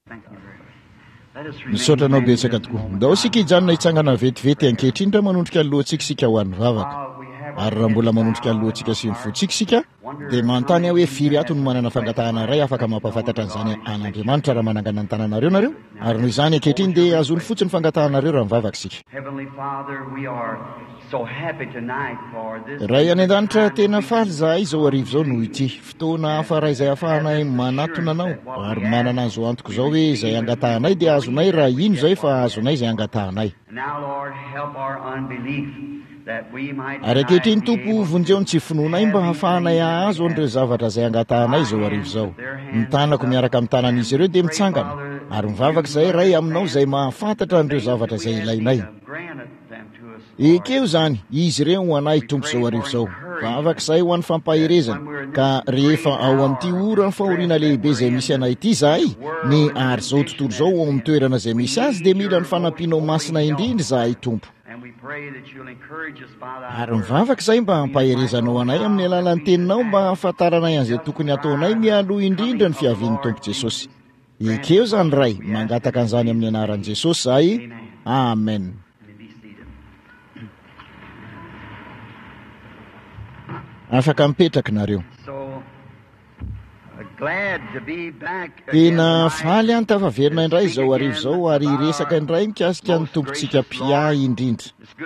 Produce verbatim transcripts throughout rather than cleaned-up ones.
Misaotranao betsaka tokoa. Ndao sika hijanona hitsangana vetivety ankehitriny raha manondrika alohantsika sika ho an'ny vavaka. Ary raha mbola manondrika alohantsika sy ny fotsika sika dia manontany aho hoe firy ato no manana fangatahana iray afaka mampahafantatra an'izany an'Andriamanitra raha manangana ny tananareo nareo. Ary noho izany ankehitriny dia azony fotsiny fangatahanareo raha mivavaka sika. Ray any an-danitra tena faly zahay izao arivo izao noho ity fotoana hafa raha izay ahafahanay manatona anao ary manana an'izao antoko izao hoe izay angatahanay dia azonay raha ino izay fa azonay izay angatahanay. Ary ankehitriny Tompo vonjeo ny tsy finoanay mba hahafahanay ahazo an'ireo zavatra izay angatahanay izao arivo izao. Ny tanako miaraka amin'ny tanan'izy ireo dia mitsangana ary mivavaka izay ray aminao izay mahafantatra an'ireo zavatra izay ilainay. Ekeo izany izy ireo ho anay Tompo izao arivo izao. Vavaka izay ho an'ny fampaherezana ka rehefa ao amin'ity ora ny fahoriana lehibe izay misy anay ity zahay ny ary izao tontolo izao ao amin'ny toerana izay misy azy dia mila ny fanampianao masina indrindra zahay Tompo. Ary mivavaka izay mba hampaherezanao anay amin'ny alalan'ny teninao mba hahafantaranay an'izay tokony ataonay mialoha indrindra ny fiavian'ny Tompo Jesosy. Ekeo izany ray mangataka an'izany amin'ny anaran'i Jesosy zahay. Amen. Afaka mipetraka nareo. Tena faly any tafaverina indray izao arivo izao ary resaka indray mikasika ny tompontsika Pia indrindra.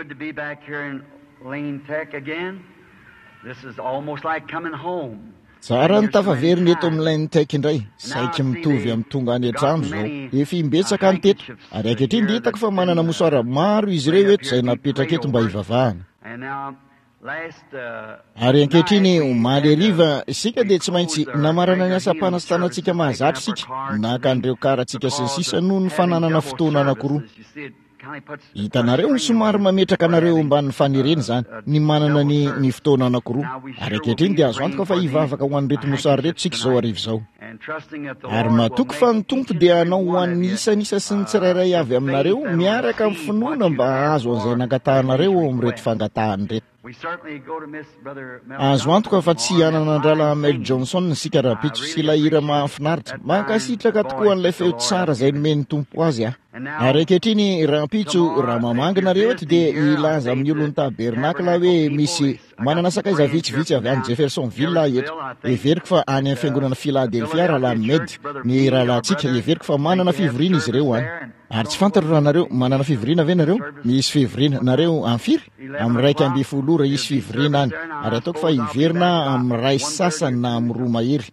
Tsara ny tafaverina eto amin'ny Lane Tech indray, saiky mitovy amin'ny tonga any an-trano izao. Efa imbetsaka ny teto ary ankehitriny dia hitako fa manana mosoara maro izy ireo eto izay napetraka eto mba hivavahana. Ary ankehitriny omaly hariva isika dia tsy maintsy namarana ny asa-panastanantsika mahazatra sika naka an'ireo karatsika sy ny sisa noho ny fananana fotoana anankiroa. Hitanareo ny somary mametraka anareo ambany fanireny izany ny manana ny ny fotoana anankiroa. Ary ankehitriny dia azo antoka fa hivavaka ho an'ireto mosary reto sika izao arivo izao. Ary mahatoky fa ny Tompo dia hanao ho an'ny isanisa sy ny tsirairay avy aminareo miaraka amin'ny finoana mba ahazo an'izay nangatahanareo ao amin'ireto fangatahany reto. Azo antoka fa tsy hananandrala Mel Johnson sika raha pitso sy lahira mahafinaritra mankasitraka tokoa an'ilay feo tsara izay nomeny Tompo azy ah. Ary ankehitriny raha pitso raha mamanginareo eto dia ilaza amin'ny olon'ny tabernakla hoe misy manana sakaiza vitsivitsy avy any Jeffersonville eto. Everiko fa any amin'ny fiangonana Philadelphia raha Medy ny rahalantsika everiko fa manana fivoriana izy ireo any. Ary tsy fantaro raha nareo manana fivoriana ve nareo? Misy fivoriana nareo amin'ny firy? Amin'ny raiky amby folo ora isy fivoriana any. Ary ataoko fa hiverina amin'ny ray sasany na amin'ny roa mahery.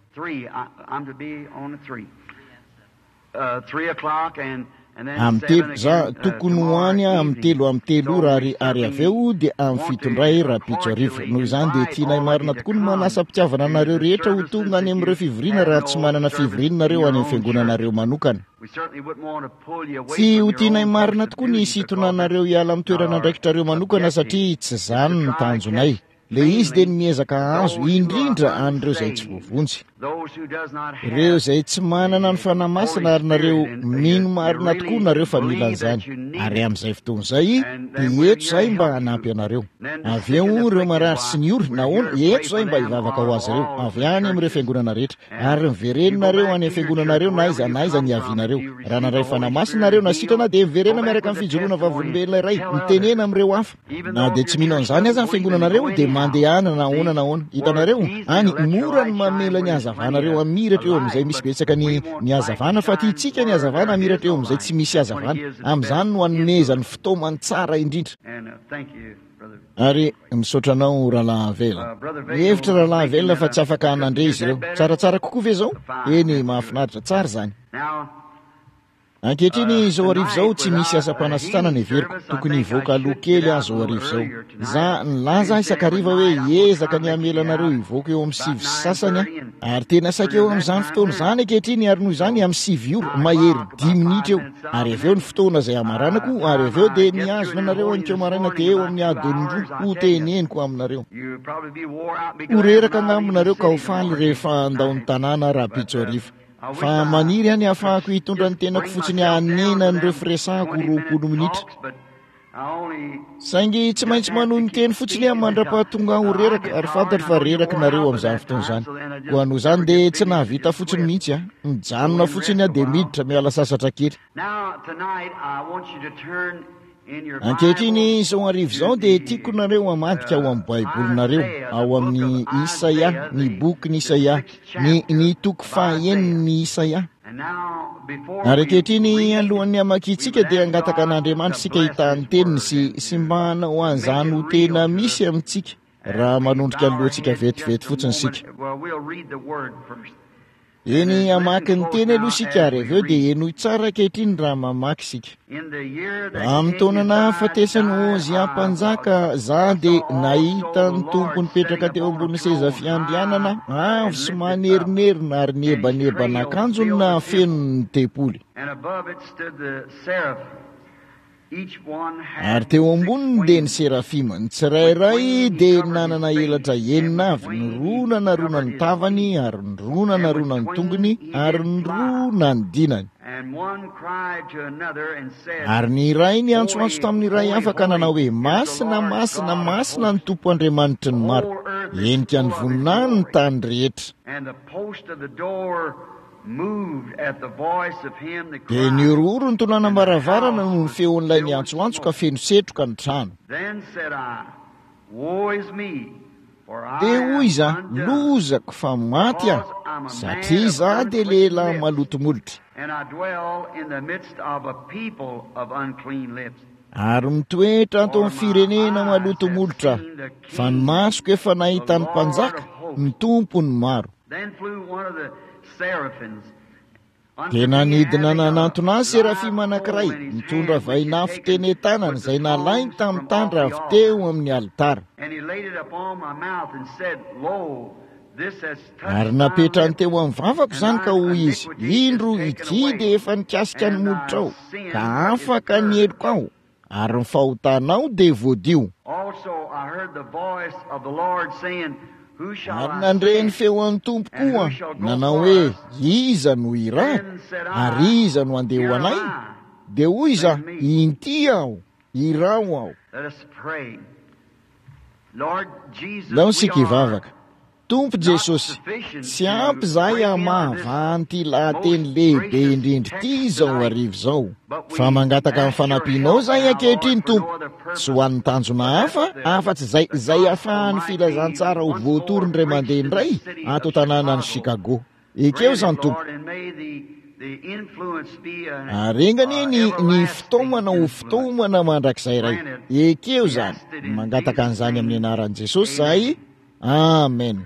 Amin'ny telo za tokony hoany amin'ny telo amin'ny telo ora ary ary avy eo dia amin'ny fitondray raha pitso arivo. Noho izany dia tianay marina tokoa ny manasa-pitiavana nareo rehetra ho tonga any amin'ireo fivoriana raha tsy manana fivoriana nareo any amin'ny fiangonanareo manokana. Tsy ho tianay marina tokoa ny sitonanareo hiala amin'ny toerana andraikitrareo manokana satria tsy izany ny tanjonay. Le izy dia ny miezaka azo indrindra an'ireo izay tsy voavonjy. Ireo izay tsy manana ny fanamasina ary nareo mino marina tokoa nareo fa mila an'izany. Ary amin'izay fotoana izay dia eto izay mba hanampy anareo. Avy eo ireo marary sy ny ory nahoana eto izay mba hivavaka ho azy ireo avy any amin'ireo fiangonana rehetra ary mivereninareo any amin'ny fiangonanareo na aiza na aiza ny avianareo. Raha nandray fanamasina nareo na sitrana dia miverena miaraka amin'ny fijoroana vavolombelona iray mitenena amin'ireo hafa. Na dia tsy mino an'izany aza ny fiangonanareo dia mandehana nahoana nahoana. Hitanareo any mora ny mamela ny hazavanareo amiratra eo amin'izay misy betsaka ny ny hazavana fa ity tsika ny hazavana amiratra eo amin'izay tsy misy hazavana. Amin'izany no hanomezany fotoamany tsara indrindra. Ary misaotranao rahalahy Avela. Hevitra rahalahy Avela fa tsy afaka hanandre izy ireo. Tsaratsara kokoa ve izao? Eny mahafinaritra tsara izany. Ankehitriny izao arivo izao tsy misy asa-panasitanana everiko tokony hivoaka aloha kely aho izao arivo izao. Za nilaza isakariva hoe hiezaka ny hamelanareo hivoaka eo amin'ny sivy sasany ah. Ary tena saika eo amin'izany fotoana izany ankehitriny ary noho izany amin'ny sivy ora mahery dimy minitra eo. Ary avy eo ny fotoana izay hamaranako ary avy eo dia niazona nareo anikeo maraina dia eo amin'ny adiny roa ho teneniko aminareo. Horeraka angaminareo ka ho faly rehefa andao ny tanàna raha pitso arivo. Fa maniry any ahafahako hitondra ny tenako fotsiny hanena an'ireo firesahako roapolo minitra. saingy tsy maintsy manohy ny teny fotsiny a mandra-pahatonga ho reraka ary fantatry fa reraka nareo amin'izany fotoana izany ho anao izany dia tsy nahavita fotsiny mihitsy a mijanona fotsiny a dia miditra miala sasatra kely. Ankehitriny izao arivo izao dia tiako nareo hamadika ao amin'ny baibolinareo ao amin'ny Isaia, ny bokyny Isaia, ny ny toko fahaeniny Isaia. Ary ankehitriny alohan'ny hamakitsika dia angataka an'Andriamanitra sika hitany teniny sy sy mba hanao an'izany ho tena misy amintsika raha manondrika alohantsika vetivety fotsiny sika. Eny hamaky ny teny aloha sika ary avy eo dia enoy tsara ankehitriny raha mamaky sika. Amin'ny taonana fahatesany Ozy mpanjaka za dia nahita ny tompo nipetraka teo ambony seza fiandrianana avo sy manerinerina ary nebanebana akanjony na fenony tempoly. Ary teo amboniny dia ny serafima ny tsirairay dia nanana elatra enina avy, ny roa nanarona ny tavany ary ny roa nanarona ny tongony ary ny roa nanodinany. Ary ny iray ny antsoantso tamin'ny iray afaka nanao hoe masina masina masina ny tompo Andriamanitry ny maro, enika ny voninahiny ny tany rehetra. Dia niororo ny tonanam-baravarana no ny feon'ilay ny antsoantso ka feno setroka ny trano. Dia hoy izaho, lozako fa maty aho, satria izaho dia lehilahy malotomolotra ary mitoetra ato amin'ny firenena malotomolotra, fa ny masoko efa nahita ny mpanjaka, ny tompony maro. Dia nanidina nanantona azy serafima anankiray mitondra vainafo teny tanany izay nalainy tamin'ny tandra avy teo amin'ny alitara. Ary napetrany teo amin'ny vavako izany ka hoy izy, indro ity dia efa nikasika ny molotra ao ka afaka ny eloko ao ary ny fahotanao dia voadio. Ary nandreny feon'ny tompo koa nanao hoe iza no irako ary iza no andeha ho anay? Dia hoy izaho, inty aho, irao aho. Lao sika hivavaka. Tompo Jesosy, tsy ampy izahay hamahavanty lahateny lehibe indrindra ity izao arivo izao, fa mangataka amin'ny fanampianao izahay ankehitriny Tompo, tsy ho an'ny tanjona hafa afa-tsy izay izay ahafahan'ny filazantsara ho voatory ny ray aman-dreny indray ato tanànany Chicago. Ekeo izany Tompo. Arengany ny ny fitaomana ho fitaomana mandrakizay iray. Ekeo izany. Mangataka an'izany amin'ny anaran'i Jesosy izahay. Amen.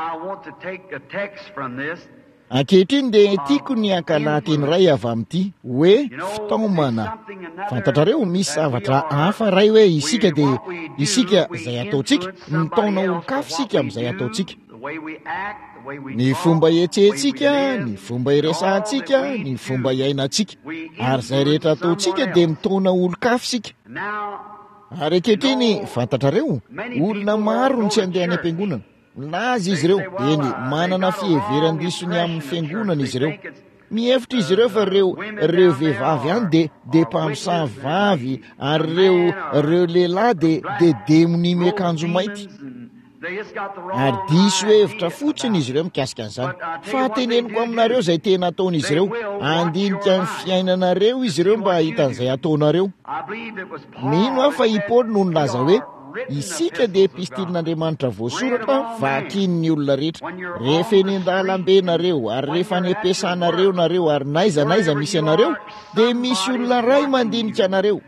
Ankehitriny dia tiako ny ankalateny iray avy amin'ity hoe fitaomana. Fantatrareo misy zavatra hafa ray hoe isika dia isika izay ataontsika, nitaona olon-kafa sika amin'izay ataontsika. Ny fomba ietsentsika, ny fomba iresantsika, ny fomba iainantsika, ary izay rehetra ataontsika dia mitaona olon-kafa sika. Ary ankehitriny fantatrareo olona maro ny tsy andeha any am-piangonana. Laza izy ireo, eny manana fiheveran-disony amin'ny fiangonana izy ireo. Mihevitra izy ireo fa ireo ireo vehivavy ihany dia dia mpamosavy vavy ary ireo ireo lehilahy dia dia demony miakanjo mainty. Ary diso hevitra fotsiny izy ireo mikasika an'izany. Fa teneniko aminareo izay tena ataon'izy ireo, andinika ny fiainanareo izy ireo mba hitan'izay ataonareo. Mino aho fa i Paoly no nilaza hoe isika dia epistilin'Andriamanitra voasoratra vakin'ny olona rehetra. Rehefa eny an-dalambe nareo ary rehefa any am-piasanareo nareo ary naiza naiza misy anareo dia misy olona ray mandinika anareo.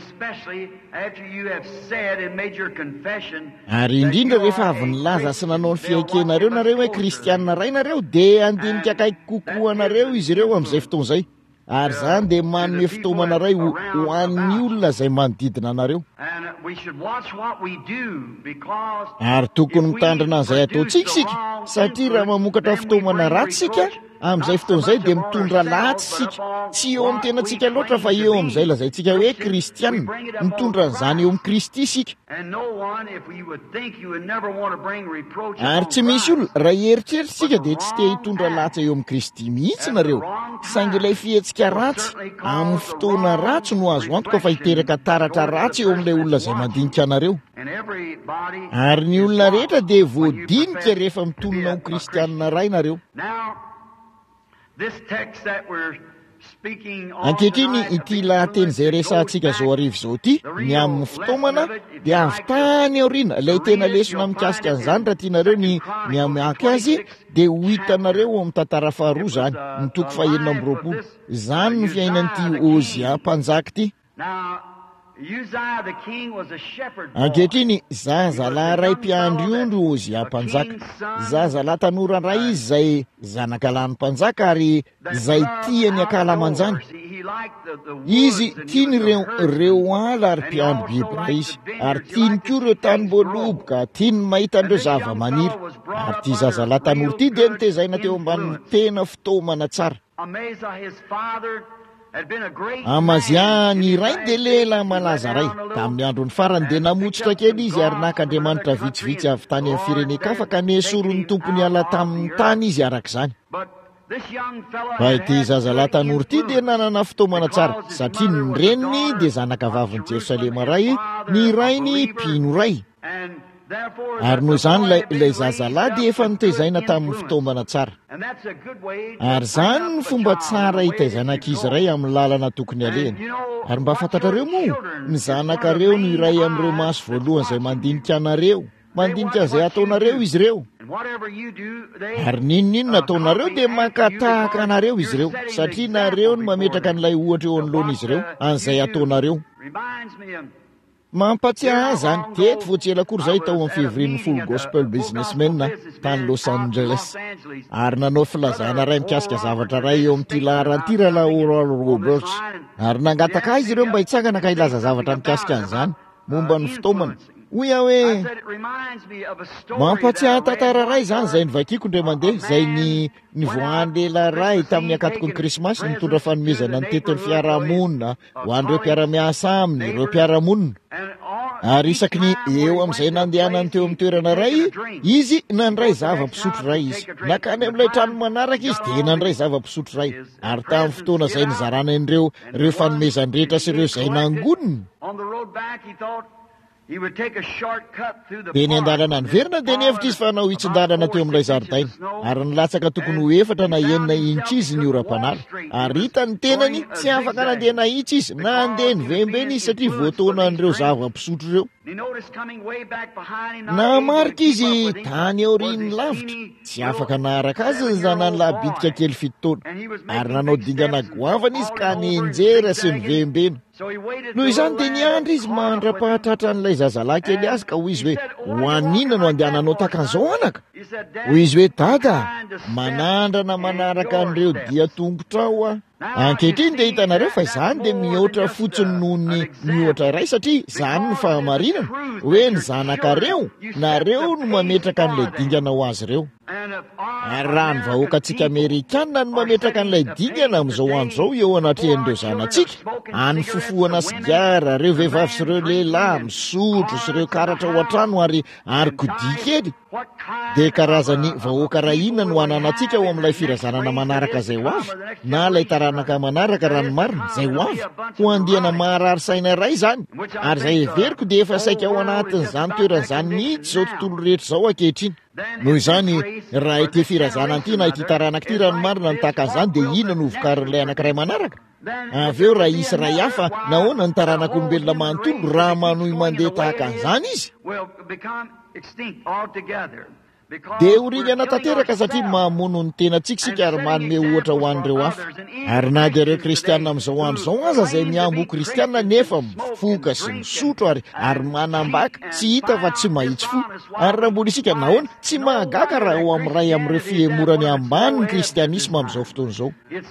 Ary indrindra rehefa avy nilaza sy nanao ny fiaikenareo nareo hoe kristianina ray nareo dia andinika akaiky kokoa anareo izy ireo amin'izay fotoana izay. Ary izany dia manome fitaomana ray ho an'ny olona izay manodidina anareo. Ary tokony mitandrina izay ataontsika sika, satria raha mamokatra fitaomana ratsy sika amin'izay fotoan'izay dia mitondra latsy sika, tsy eo amin'ny tenantsika loatra fa eo amin'izay lazaintsika hoe kristianina, mitondra n'izany eo amin'ny Kristy isika. Ary tsy misy olona raha eritreritsika dia tsy te hitondra latsa eo amin'ny Kristy mihitsy nareo, saingy ilay fihetsika ratsy amin'ny fotoana ratsy no azo antoka fa hiteraka taratra ratsy eo amin'ilay olona izay mandinika anareo. Ary ny olona rehetra dia voadinika rehefa mitonona ho kristianina ray nareo. Ankehitriny ity lahateny izay resantsika zao arivo izao ity, ny amin'ny fitaomana dia avy tany aoriana, ilay tena lesona mikasika an'izany raha tianareo ny miamaky azy dia ho hitanareo amin'ny tantara faharoa zany, ny toko fahaenina amby roapolo. Zany ny fiainan'ity Ozia mpanjaka ity. Ankehitriny zazalahy ray mpiandriondro Ozia mpanjaka, zazalahy tanora ray izy izay zanakalany mpanjaka ary izay tiany akalamanjany. Izy tiany reo, reo ala ary mpiandro biby ray izy, ary tiany koa ireo tanimboloboka, tiany mahita an'ireo zava-maniry. Ary ity zazalahy tanora ity dia nitezaina teo ambanin'ny tena fitaomana tsara. Amazia ny ray dia lehilahy malaza ray. Tamin'ny androny farany dia namotsitra kely izy ary nak'Andriamanitra vitsivitsy avy tany amin'ny firenen-kafa ka nesoron'ny tompony ala tamin'ny tany izy arak'izany. Fa ity zazalahy tanora ity dia nanana fitaomana tsara, satria ny reniny dia zanaka vavin'i Jerosalema ray, ny rainy mpino ray. Ary noho izany ilay zazalahy dia efa nitezaina tamin'ny fitaomana tsara. Ary zany ny fomba tsara hitaizana ankizy ray amin'ny lalana tokony alehany. Ary mba fantatrareo moa, ny zanakareo no iray amin'ireo maso voalohany izay mandinika anareo, mandinika izay ataonareo izy ireo. Ary ninon'inona ataonareo dia makatahaka anareo izy ireo, satria nareo no mametraka an'ilay ohatra eo anoloan'izy ireo an'izay ataonareo. Mampatsiahy ahy zany, teto vao tsy ela akory izay tao amin'ny fivorian'ny Full Gospel Businessmen tany Los Angeles, ary nanao filazana ray mikasika zavatra ray eo amin'ity laharany raha Oral Roberts, ary nangataka azy ireo mba hitsangana ka hilaza zavatra mikasika an'izany momba ny fitaomana. Hoy aho hoe mampatsiahy tantara ray zany izay nivakiako indray mandeha, izay ny nivoahan'ny lehilahy ray tamin'ny akatokony krismasy nitondra fanomezana ny tetin'ny fiarahamonina ho an'ireo mpiara-miasa aminy, ireo mpiarahamonina. Ary isaky ny eo amin'izay nandehanany teo amin'ny toerana ray, izy nandray zava-pisotro ray izy. Nakany amin'ilay trano manaraka izy dia nandray zava-pisotro ray. Ary tamin'ny fotoana izay nizarana ireo ireo fanomezany rehetra sy ireo izay nangoniny. Dia ny an-dalana niverina dia nihevitra izy fa hanao hitsin-dalana teo amin'ilay zaridaina, ary nilatsaka tokony ho efatra na enina intsy izy ny ora-panala. Ary hita ny tenany tsy afaka nandeha nahitsy izy na andeha nivembeny izy satria voataona an'ireo zava-pisotro ireo. Namarika izy tany aorian'ny lavitra, tsy afaka naharaka azy ny zanany bitika kely fito taona, ary nanao dingana goavana izy ka nenjera sy nivembena. Noho izany dia niandry izy mandra-pahatratra an'ilay zazalahy kely azy ka hoy izy hoe, ho anina no andehananao takan'izao anaka? Hoy izy hoe, dada, manandrana manaraka an'ireo dia tongotra ao aho. Ankehitriny dia hitanareo fa izany dia mihoatra fotsiny noho ny mihoatra ray, satria izany ny fahamarinana hoe ny zanakareo nareo no mametraka an'ilay dingana ho azy ireo. Ary raha ny vahoakantsika Amerikanina no mametraka an'ilay dingana amin'izao andro izao eo anatrehan'ireo zanatsika, any fofoana sigara, ireo vehivavy sy ireo lehilahy misotro sy ireo karatra ao an-trano ary ary kodia kely, dia karazany vahoaka rahina no ananantsika ao amin'ilay firazanana manaraka izay ho avy, na ilay taranaka manaraka raha ny marina izay ho avy, ho andiana maharary saina ray izany. Ary izay heveriko dia efa saika ao anatin'izany toeran'izany mihitsy izao tontolo rehetra izao ankehitriny. Noho izany raha ity firazana ity na ity taranaka ity raha ny marina ny tahaka an'izany dia inona no vokarin'ilay anankiray manaraka? Avy eo raha isy ray hafa nahoana ny taranak'olombelona manontolo raha manohy mandeha tahaka an'izany izy? Dia horingana tanteraka satria mamono ny tenantsika sika ary manome ohatra ho an'ireo hafa. Ary na dia ireo kristianina amin'izao andro izao aza izay miambo ho kristianina nefa mifoka sy misotro ary ary manambaka, tsy hita fa tsy mahitsy fo. Ary raha mbola isika nahoana tsy mahagaga raha ho amin'ny ray amin'ireo fihemorany ambany ny kristianisma amin'izao fotoana izao.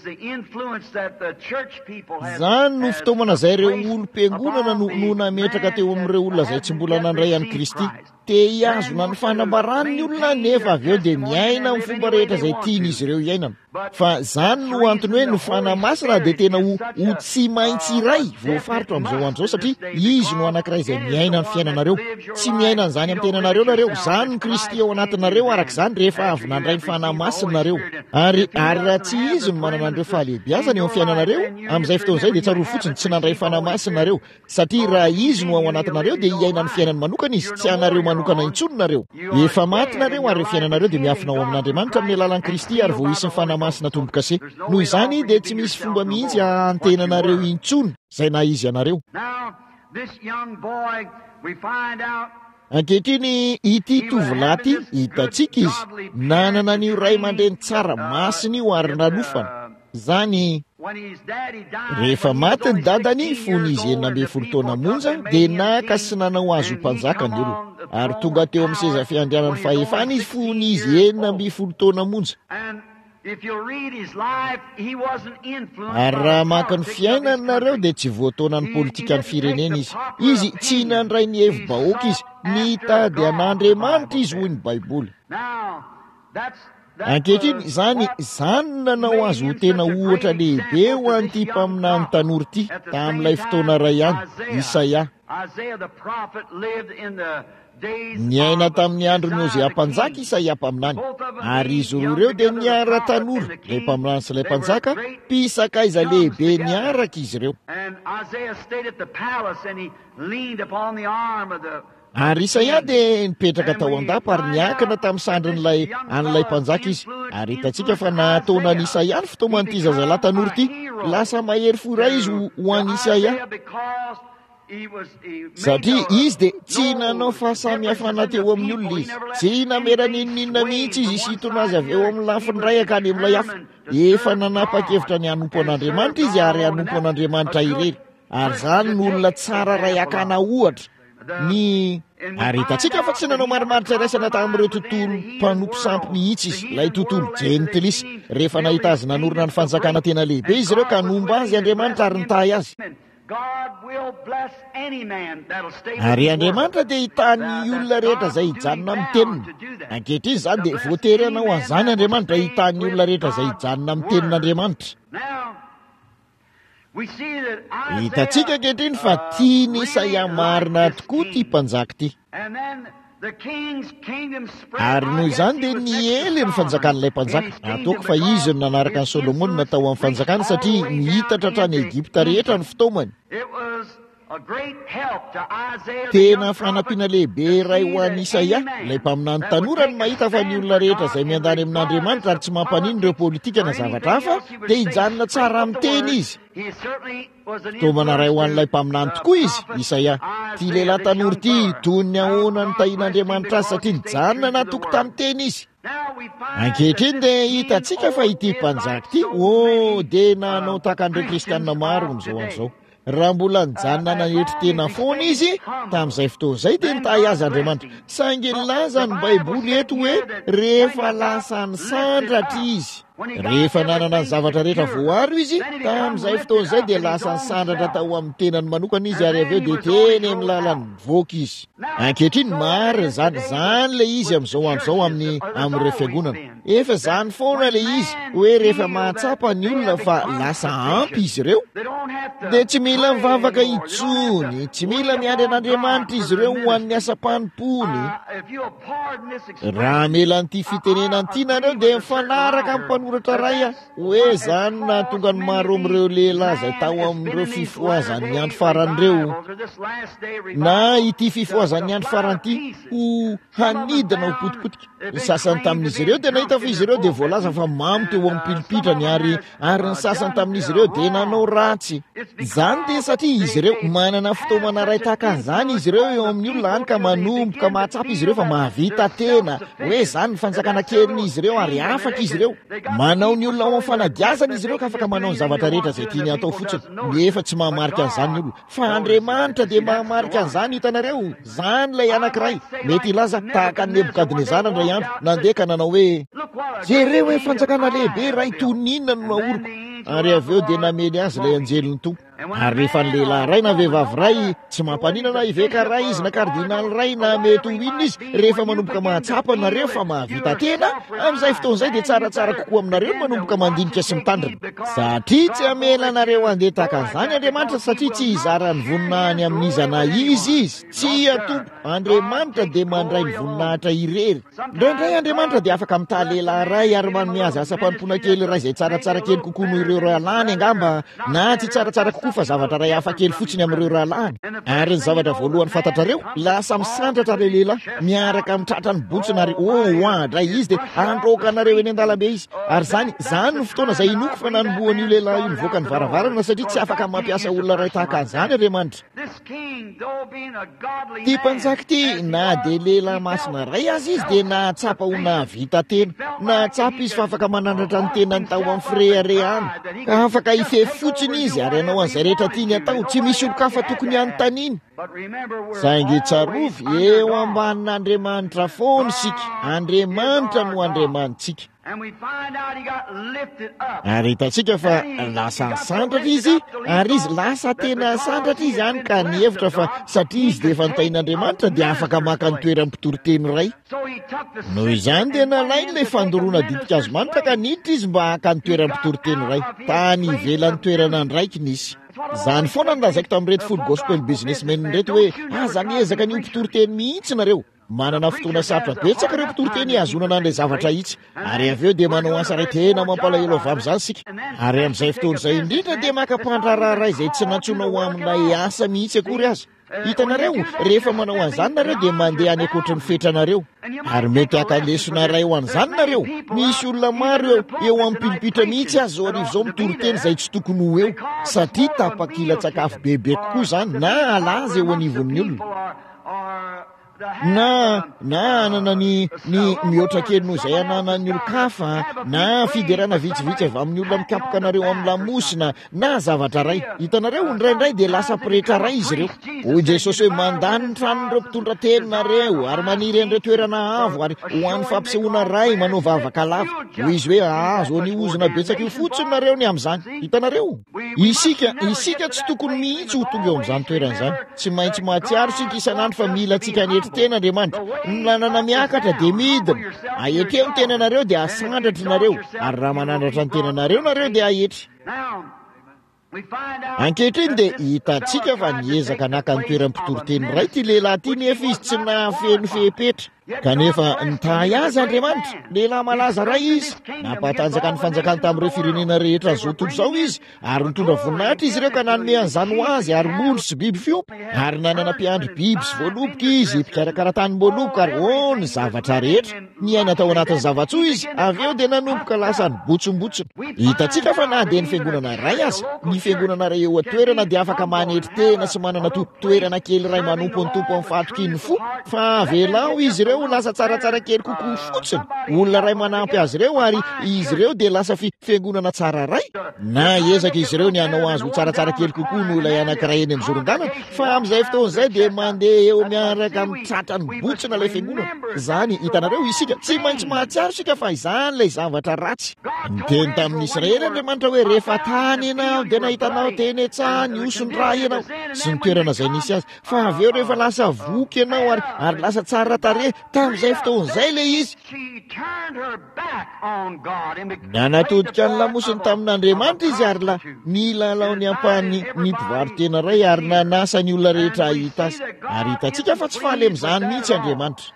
Izany no fitaomana izay ireo olom-piangonana no nametraka teo amin'ireo olona izay tsy mbola nandray an'i Kristy. Te hiazona ny fanambarany ny olona nefa avy eo dia miaina amin'ny fomba rehetra izay tian'izy ireo iainana. fa zany no antony hoe ny fanamasina dia tena ho ho tsy maintsy iray voafaritra amin'izao andro zao satria izy no anankiray izay miaina ny fiainanareo tsy miaina n'izany amin'ny tenanareo nareo zany ny Kristy ao anatinareo araka izany rehefa avy nandray ny fanamasinareo ary ary raha tsy izy no manana an'ireo fahalehibiazana eo amin'ny fiainanareo amin'izay fotoan'izay dia tsaroa fotsiny tsy nandray ny fanamasinareo satria raha izy no ao anatinareo dia hiaina ny fiainany manokana izy tsy anareo manokana intsony nareo efa matinareo ary ny fiainanareo dia miafina ao amin'Andriamanitra amin'ny alalan'i Kristy ary vao hisy ny fanamasina tombo-kase noho izany dia tsy misy fomba mihitsy antenanareo intsony izay na izy ianareo ankehitriny ity tovolahy ity hitantsika izy nanana an'io ray aman-dreny tsara masina io ary nanofana zany rehefa maty ny dadany fony izy enina amby folo taona monja dia naka sy nanao azo mpanjaka ny olo ary tonga teo amin'ny seza fiandrianany fahefana izy fony izy enina amby folo taona monja ary raha maka ny fiainany nareo dia tsy voataonany politika ny firenena izy izy tsy nandray ny hevi-bahoaka izy nitady an'Andriamanitra izy hoy ny baiboly ankehitriny zany zany nanao azy ho tena ohatra lehibe ho an'ity mpaminany tanora ity tamin'ilay fotoana ray ihany Isaia niaina tamin'ny androny Ozia mpanjaka Isaia mpaminany ary izy roa ireo dia niara tanora ilay mpaminany sy ilay mpanjaka mpisakaiza lehibe niaraka izy ireo ary Isaia dia nipetraka tao an-dapa ary niankina tamin'ny sandrin'ilay an'ilay mpanjaka izy ary hitantsika fa nataonany Isaia ny fotoan'ity zazalahy tanora ity lasa mahery fo iray izy ho an'i Isaia satria izy dia tsy nanao fahasamihafana teo amin'ny olona izy tsy namerana inoninona mihitsy izy isitona azy avy eo amin'ny lafiny ray akany amin'ilay hafa efa nanapa-kevitra ny hanompo an'Andriamanitra izy ary hanompo an'Andriamanitra irery ary zany ny olona tsara ray akana ohatra ny ary hitantsika fa tsy nanao marimaritra iraisana tamin'ireo tontolo mpanompo sampy mihitsy izy ilay tontolo jentilisy rehefa nahita azy nanorona ny fanjakana tena lehibe izy ireo ka nomba azy Andriamanitra ary nitahy azy ary Andriamanitra dia hitany olona rehetra izay hijanona amin'ny teniny ankehitriny izany dia voatery anao an'izany Andriamanitra hitany olona rehetra izay hijanona amin'ny tenin'Andriamanitra hitantsika ankehitriny fa tiany Isaia marina tokoa ity mpanjaka ity ary noho izany dia niely ny fanjakan'ilay mpanjaka ataoko fa izy no nanaraka ny Solomona natao amin'ny fanjakana satria nihitatra hatrany Egipta rehetra ny fitaomany tena fanampiana lehibe ray ho an'i Isaia ilay mpaminany tanora ny mahita fa ny olona rehetra izay miandany amin'Andriamanitra ary tsy mampanino ireo politika na zavatra hafa dia hijanona tsara amin'ny teny izy fitaovana ray ho an'ilay mpaminany tokoa izy Isaia ty lehilahy tanora ity toy ny ahoana ny tahian'Andriamanitra azy satria nijanona natoky tamin'ny teny izy ankehitriny dia hitantsika fa ity mpanjaka ity o dia nanao tahaka an'ireo kristianina maro amin'izao andro izao raha mbola nijanona nanetry tena foana izy tamin'izay fotoana izay dia nitahy azy Andriamanitra saingy nilaza ny baiboly eto hoe rehefa lasa ny sandratra izy rehefa nanana ny zavatra rehetra voaro izy tamin'izay fotoana izay dia lasa ny sandratra tao amin'ny tenany manokana izy ary avy eo dia teny amin'ny lalany mivoaka izy ankehitriny marina zany zany le izy amin'izao andro izao amin'ny amin'ireo fiangonana efa zany foana le izy hoe rehefa mahatsapa ny olona fa lasa ampy izy ireo dia tsy mila mivavaka intsony tsy mila miandry an'Andriamanitra izy ireo ho an'ny asa-panimpony raha mela n'ity fitenenany ity nareo dia mifanaraka amin'ny mpanoratra ray a hoe zany na tonga ny maro amin'ireo lehilahy izay tao amin'ireo fifoazan'ny andro faran'ireo na ity fifoazan'ny andro faran ity ho hanidina ho potipotika ny sasany tamin'izy ireo dia nahita fa izy ireo dia voalaza fa mamy teo amin'ny pilipitrany ary ary ny sasany tamin'izy ireo dia nanao ratsy zany dia satria izy ireo manana fotoamana ray tahaka an'izany izy ireo eo amin'ny olona any ka manomboka mahatsapa izy ireo fa mahavita tena hoe zany ny fanjakana keliny ireo ary afaka izy ireo manao ny olona ao amin'ny fanadiazana izy ireo ka afaka manao ny zavatra rehetra izay tiany atao fotsiny nefa tsy mahamarika an'izany ny olona fa Andriamanitra dia mahamarika an'izany hitanareo zany ilay anankiray mety ilaza tahaka ny Nebukadnezara indray andro nandeha ka nanao hoe jereo hoe fanjakana lehibe ray toninona no nahoriko ary avy eo dia nameny azy ilay anjeliny tompo ary rehefa ny lehilahy ray na vehivavy ray tsy mampaninana iveka ray izy na kardinaly ray na mety ho inona izy rehefa manomboka mahatsapa nareo fa mahavita tena amin'izay fotoan'izay dia tsaratsara kokoa aminareo manomboka mandinika sy mitandrina satria tsy amela nareo andeha tahaka an'izany Andriamanitra satria tsy hizarany voninahiny amin'izana izy izy tsy atompo Andriamanitra dia mandray ny voninahitra irery indraindray Andriamanitra dia afaka mitaha lehilahy ray ary manome azy asa-panompona kely ray izay tsaratsara kely kokoa noho ireo rahalany angamba na tsy tsaratsara kokoa fa zavatra ray hafa kely fotsiny amin'ireo rahalany ary ny zavatra voalohany fantatrareo lasa misandratra le lehilahy miaraka mitratra ny botsina ary o andray izy dia androka anareo eny an-dalambe izy ary zany zany no fotoana izay inoko fa nanomboan'io lehilahy io nivoaka ny varavarana satria tsy afaka mampiasa olona ray tahaka an'izany Andriamanitra ty mpanjaka ty na dia lehilahy masina ray azy izy dia nahatsapa ho nahavita tena nahatsapa izy fa afaka manandratra ny tenany tao amin'ny firehare any ka afaka hifefy fotsiny izy ary ianao an'izay rehetra tiany atao tsy misy olo-kafa tokony anontaniny saingy tsarovy eo ambanin'Andriamanitra foana isika Andriamanitra no Andriamanitsika ary hitantsika fa lasa sandratra izy ary izy lasa tena sandratra izy any ka nihevitra fa satria izy dia efa nitain'Andriamanitra dia afaka maka ny toeram-pitoroteny ray noho izany dia nalainy ilay fandoroana ditika azy manitra ka niditra izy mba haka ny toeram-pitoroteny ray tany ivelan'ny toerana ndraiky nisy zany foana nolazaiko tamin'irety full gospel businessmen reto hoe aza miezaka ny mpitoroteny mihitsy nareo manana fotoana sarotra betsaka ireo mpitoroteny ihazonana an'ilay zavatra hitsy ary avy eo dia manao asa ray tena mampalahelo avy amin'izany sika ary amin'izay fotoan'izay indrindra dia maka-pandrararay izay tsy nantsona ho aminay asa mihitsy akory azy hitanareo rehefa manao an'izany nareo dia mandeha any akoatra ny fetranareo ary mety akalesona ray ho an'izany nareo misy olona maro eo eo amin'ny pilipitra mihitsy azy zao arivo zao mitoroteny izay tsy tokony ho eo satria tapakila-tsakafo bebe kokoa izany na alaza eo anivon'ny olona na na anana ny ny mihoatra kely noho izay ananan'ny olo-kafa na fiderana vitsivitsy avy amin'ny olona mikapoka anareo amin'ny lamosina na zavatra ray hitanareo indraindray dia lasa pirehitra ray izy ireo hoy Jesosy hoe mandany ny tranon'ireo mpitondra teninareo ary maniry an'ireo toerana avo ary ho an'ny fampisehoana ray manao vavaka lava hoy izy hoe azo ny ozona betsaka io fotsiny nareo ny amin'izany hitanareo isika isika tsy tokony mihitsy ho tonga eo amin'izany toerana izany tsy maintsy mahatsiaro sika isan'andro fa mila tsika ny tena Andriamanitra ny lalana miakatra dia midina aheteo ny tenanareo dia asandratry nareo ary raha manandratra ny tenanareo nareo dia ahetry ankehitriny dia hitantsika fa niezaka naka ny toeram-pitoroteny ray ty lehilahy ty nefa izy tsy nahafeno fepetra kanefa nitahy azy Andriamanitra lehilahy malaza ray izy nampatanjaka ny fanjakany tamin'ireo firenena rehetra zao tontolo izao izy ary nitondra voninahitra izy ireo ka nanome an'izany ho azy ary molo sy biby fiompy ary nanana mpiandry biby sy voaloboka izy mpikarakara-tany mboaloboka ary o ny zavatra rehetra ny aina tao anatin'ny zavatsoa izy avy eo dia nanomboka lasa ny botsombotsona hitantsika fa na dia ny fiangonana ray azy ny fiangonana ray eo atoerana dia afaka manetry tena sy manana toerana kely ray manompo ny tompo amin'ny fatrokin'ny fo fa avelao izy ireo lasa tsaratsara kely kokoa fotsiny olona ray manampy azy ireo ary izy ireo dia lasa fiangonana tsara ray na ezaka izy ireo ny hanao azy ho tsaratsara kely kokoa no ilay anankiray eny amin'ny zoron-dalana fa amin'izay fotoan'izay dia mandeha eo miaraka mitratra ny botsina ilay fiangonana zany hitanareo isika tsy maintsy mahatsiaro sika fa izany ilay zavatra ratsy niteny tamin'ny Israely Andriamanitra hoe rehefa tany ianao dia nahitanao teny etsahany osony raha ianao sy ny toerana izay nisy azy fa avy eo rehefa lasa voky ianao ary ary lasa tsara tarehy tamin'izay fotoan'izay le izy nanatodika ny lamosiny tamin'Andriamanitra izy ary la nilalao ny ampahany ny mpivarotena ray ary nanasa ny olona rehetra ahita azy ary hitantsika fa tsy faly amin'izany mihitsy Andriamanitra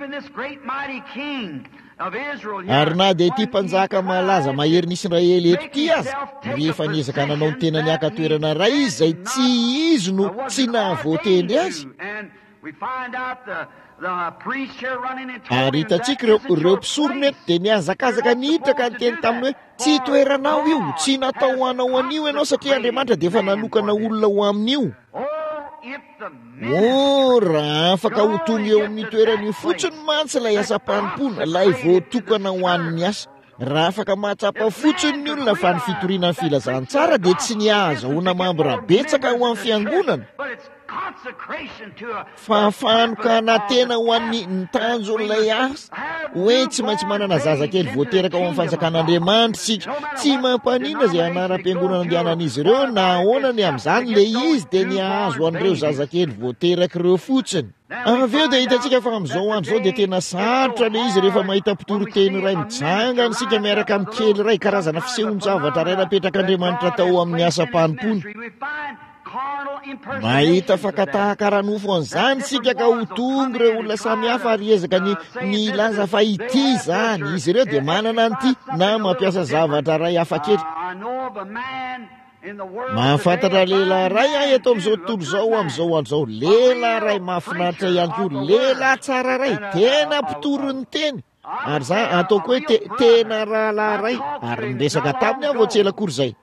ary na dia ity mpanjaka malaza mahery ny Israely eto ty azy rehefa niezaka nanao ny tena ny aka toerana ray izy izay tsy izy no tsy nahavoatendry azy ary hitantsika ireo ireo mpisorona eto dia niazakazaka niditra ka niteny taminy hoe tsy toeranao io tsy natao ho anao an'io ianao satria Andriamanitra dia efa nanokana olona ho amin'io o raha afaka ho tonga eo amin'ny toeran'io fotsiny mantsy ilay asa-panompona ilay voatokana ho an'ny asa raha afaka mahatsapa fotsiny ny olona fa ny fitoriana ny filazantsara dia tsy niaza ho namambora betsaka ho amin'ny fiangonana fa fanokana tena ho an'ny nitanjo n'ilay asa hoe tsy maintsy manana zazakely voateraka ao amin'ny fanjakan'Andriamanitra sika tsy mampanina izay anaram-piangonana andehanan'izy ireo na ahoanany amin'izany le izy dia niahazo an'ireo zazakely voateraka ireo fotsiny. Avy eo dia hitantsika fa amin'izao andro izao dia tena sarotra le izy rehefa mahita mpitory-teny iray mijangana sika miaraka amin'ny kely iray karazana fisehoan-javatra iray napetraka tao amin'ny asa-panompony. Mahita fakatahakarano-fo an'izany sika ka ho tonga ireo olona samihafa ary ezaka ny milaza fa ity zany izy ireo dia manana an'ity na mampiasa zavatra iray hafa kely. Mahafantatra lehilahy ray ahy eto amin'izao tontolo izao amin'izao andro izao, lehilahy ray mahafinaritra ihany koa, lehilahy tsara ray tena mpitory ny teny ary za ataoko hoe tena rahalahy ray ary niresaka taminy aho vao tsy ela akory izay.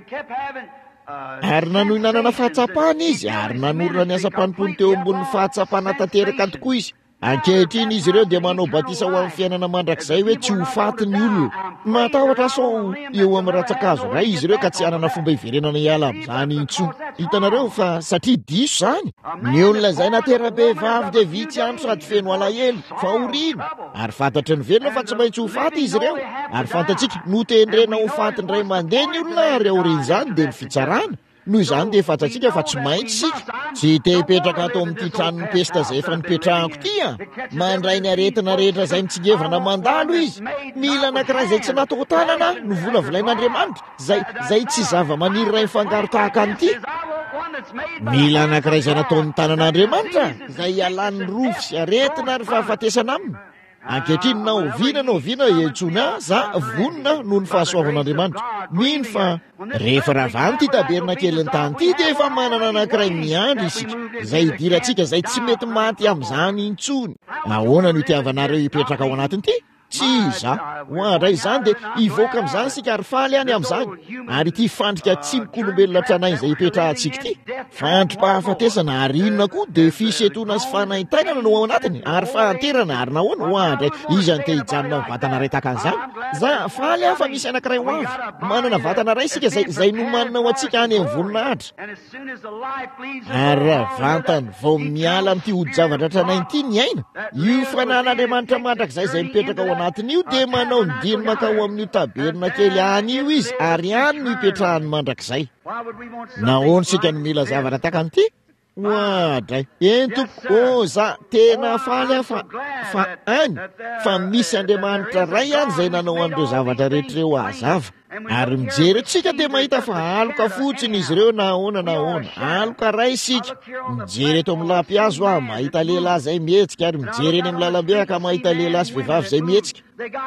Ary nanohy nanana fahatsapana izy ary nanorona ny asa-panompony teo ambonin'ny fahatsapana tanteraka tokoa izy. Ankehitriny izy ireo dia manao batisa ho amin'ny fiainana mandrakizay hoe tsy ho faty ny olona. Matahotra sao eo amin'ny ratsakazo ray izy ireo ka tsy hanana fomba hiverenana hiala amin'izany intsony. Hitanareo fa satria diso zany. Ny olona izay natera-behivavy dia vitsy andro sady feno alahelo fa horino ary fantatry ny velona fa tsy maintsy ho faty izy ireo. Ary fantatsika notendrena ho faty ny ray mandeha ny olona ary aorian'izany dia ny fitsarana. Noho izany dia fantatsika fa tsy maintsy sika tsy te hipetraka ato amin'ity tranon'ny pesta izay efa nipetrahako ity a. Mandray ny aretina rehetra izay mitsingevana mandalo izy. Mila anankiray izay tsy natao tanana no volavolain'Andriamanitra zay zay tsy zava-maniry iray mifangaro tahaka an'ity. Mila anankiray izay natao ny tanan'Andriamanitra izay ialany rofo sy aretina ary fahafatesana aminy. Ankehitriny na oviana na oviana entsona za vonona noho ny fahasoavan'Andriamanitra. Mino fa rehefa ravany ty taberina kely ny tany ity dia efa manana anankiray miandry isika izay hidirantsika izay tsy mety maty amin'izany intsony. Ahoana no itiavanareo hipetraka ao anatiny ity? Tsy za hoandray izany dia hivoaka amin'izany sika ary faly any amin'izany. Ary ity fandrika tsy mikolombelona tranainy izay hipetrahantsika ity fandrim-pahafatesana ary inona koa dia fisetona sy fanaintainana no ao anatiny ary fahanterana ary nahoana hoandray izany te hijanona amin'ny vatana iray tahaka an'izany. Za faly aho fa misy anankiray ho avy manana vatana iray sika zay zay no manana ho antsika any amin'ny voninahitra. Ary vantany vao miala amin'ity hodi-javatra tranainy ity ny aina io fanan'Andriamanitra mandrakizay izay mipetraka ao anatiny io dia manao ny diny makao amin'io taberina kely any io izy ary any no hipetrahany mandrakizay. Nahoana sika no mila zavatra tahaka an'ity? Hoadray eny tompo ô za tena faly aho fa fa any fa misy Andriamanitra ray any izay nanao an'ireo zavatra rehetra ireo ahazava. Ary mijery tsika dia mahita fa aloka fotsiny izy ireo na ahoana na ahoana. Aloka ray isika mijery eto amin'ny lampihazo aho mahita lehilahy izay mihetsika ary mijery eny amin'ny lalambe ka mahita lehilahy sy vehivavy izay mihetsika.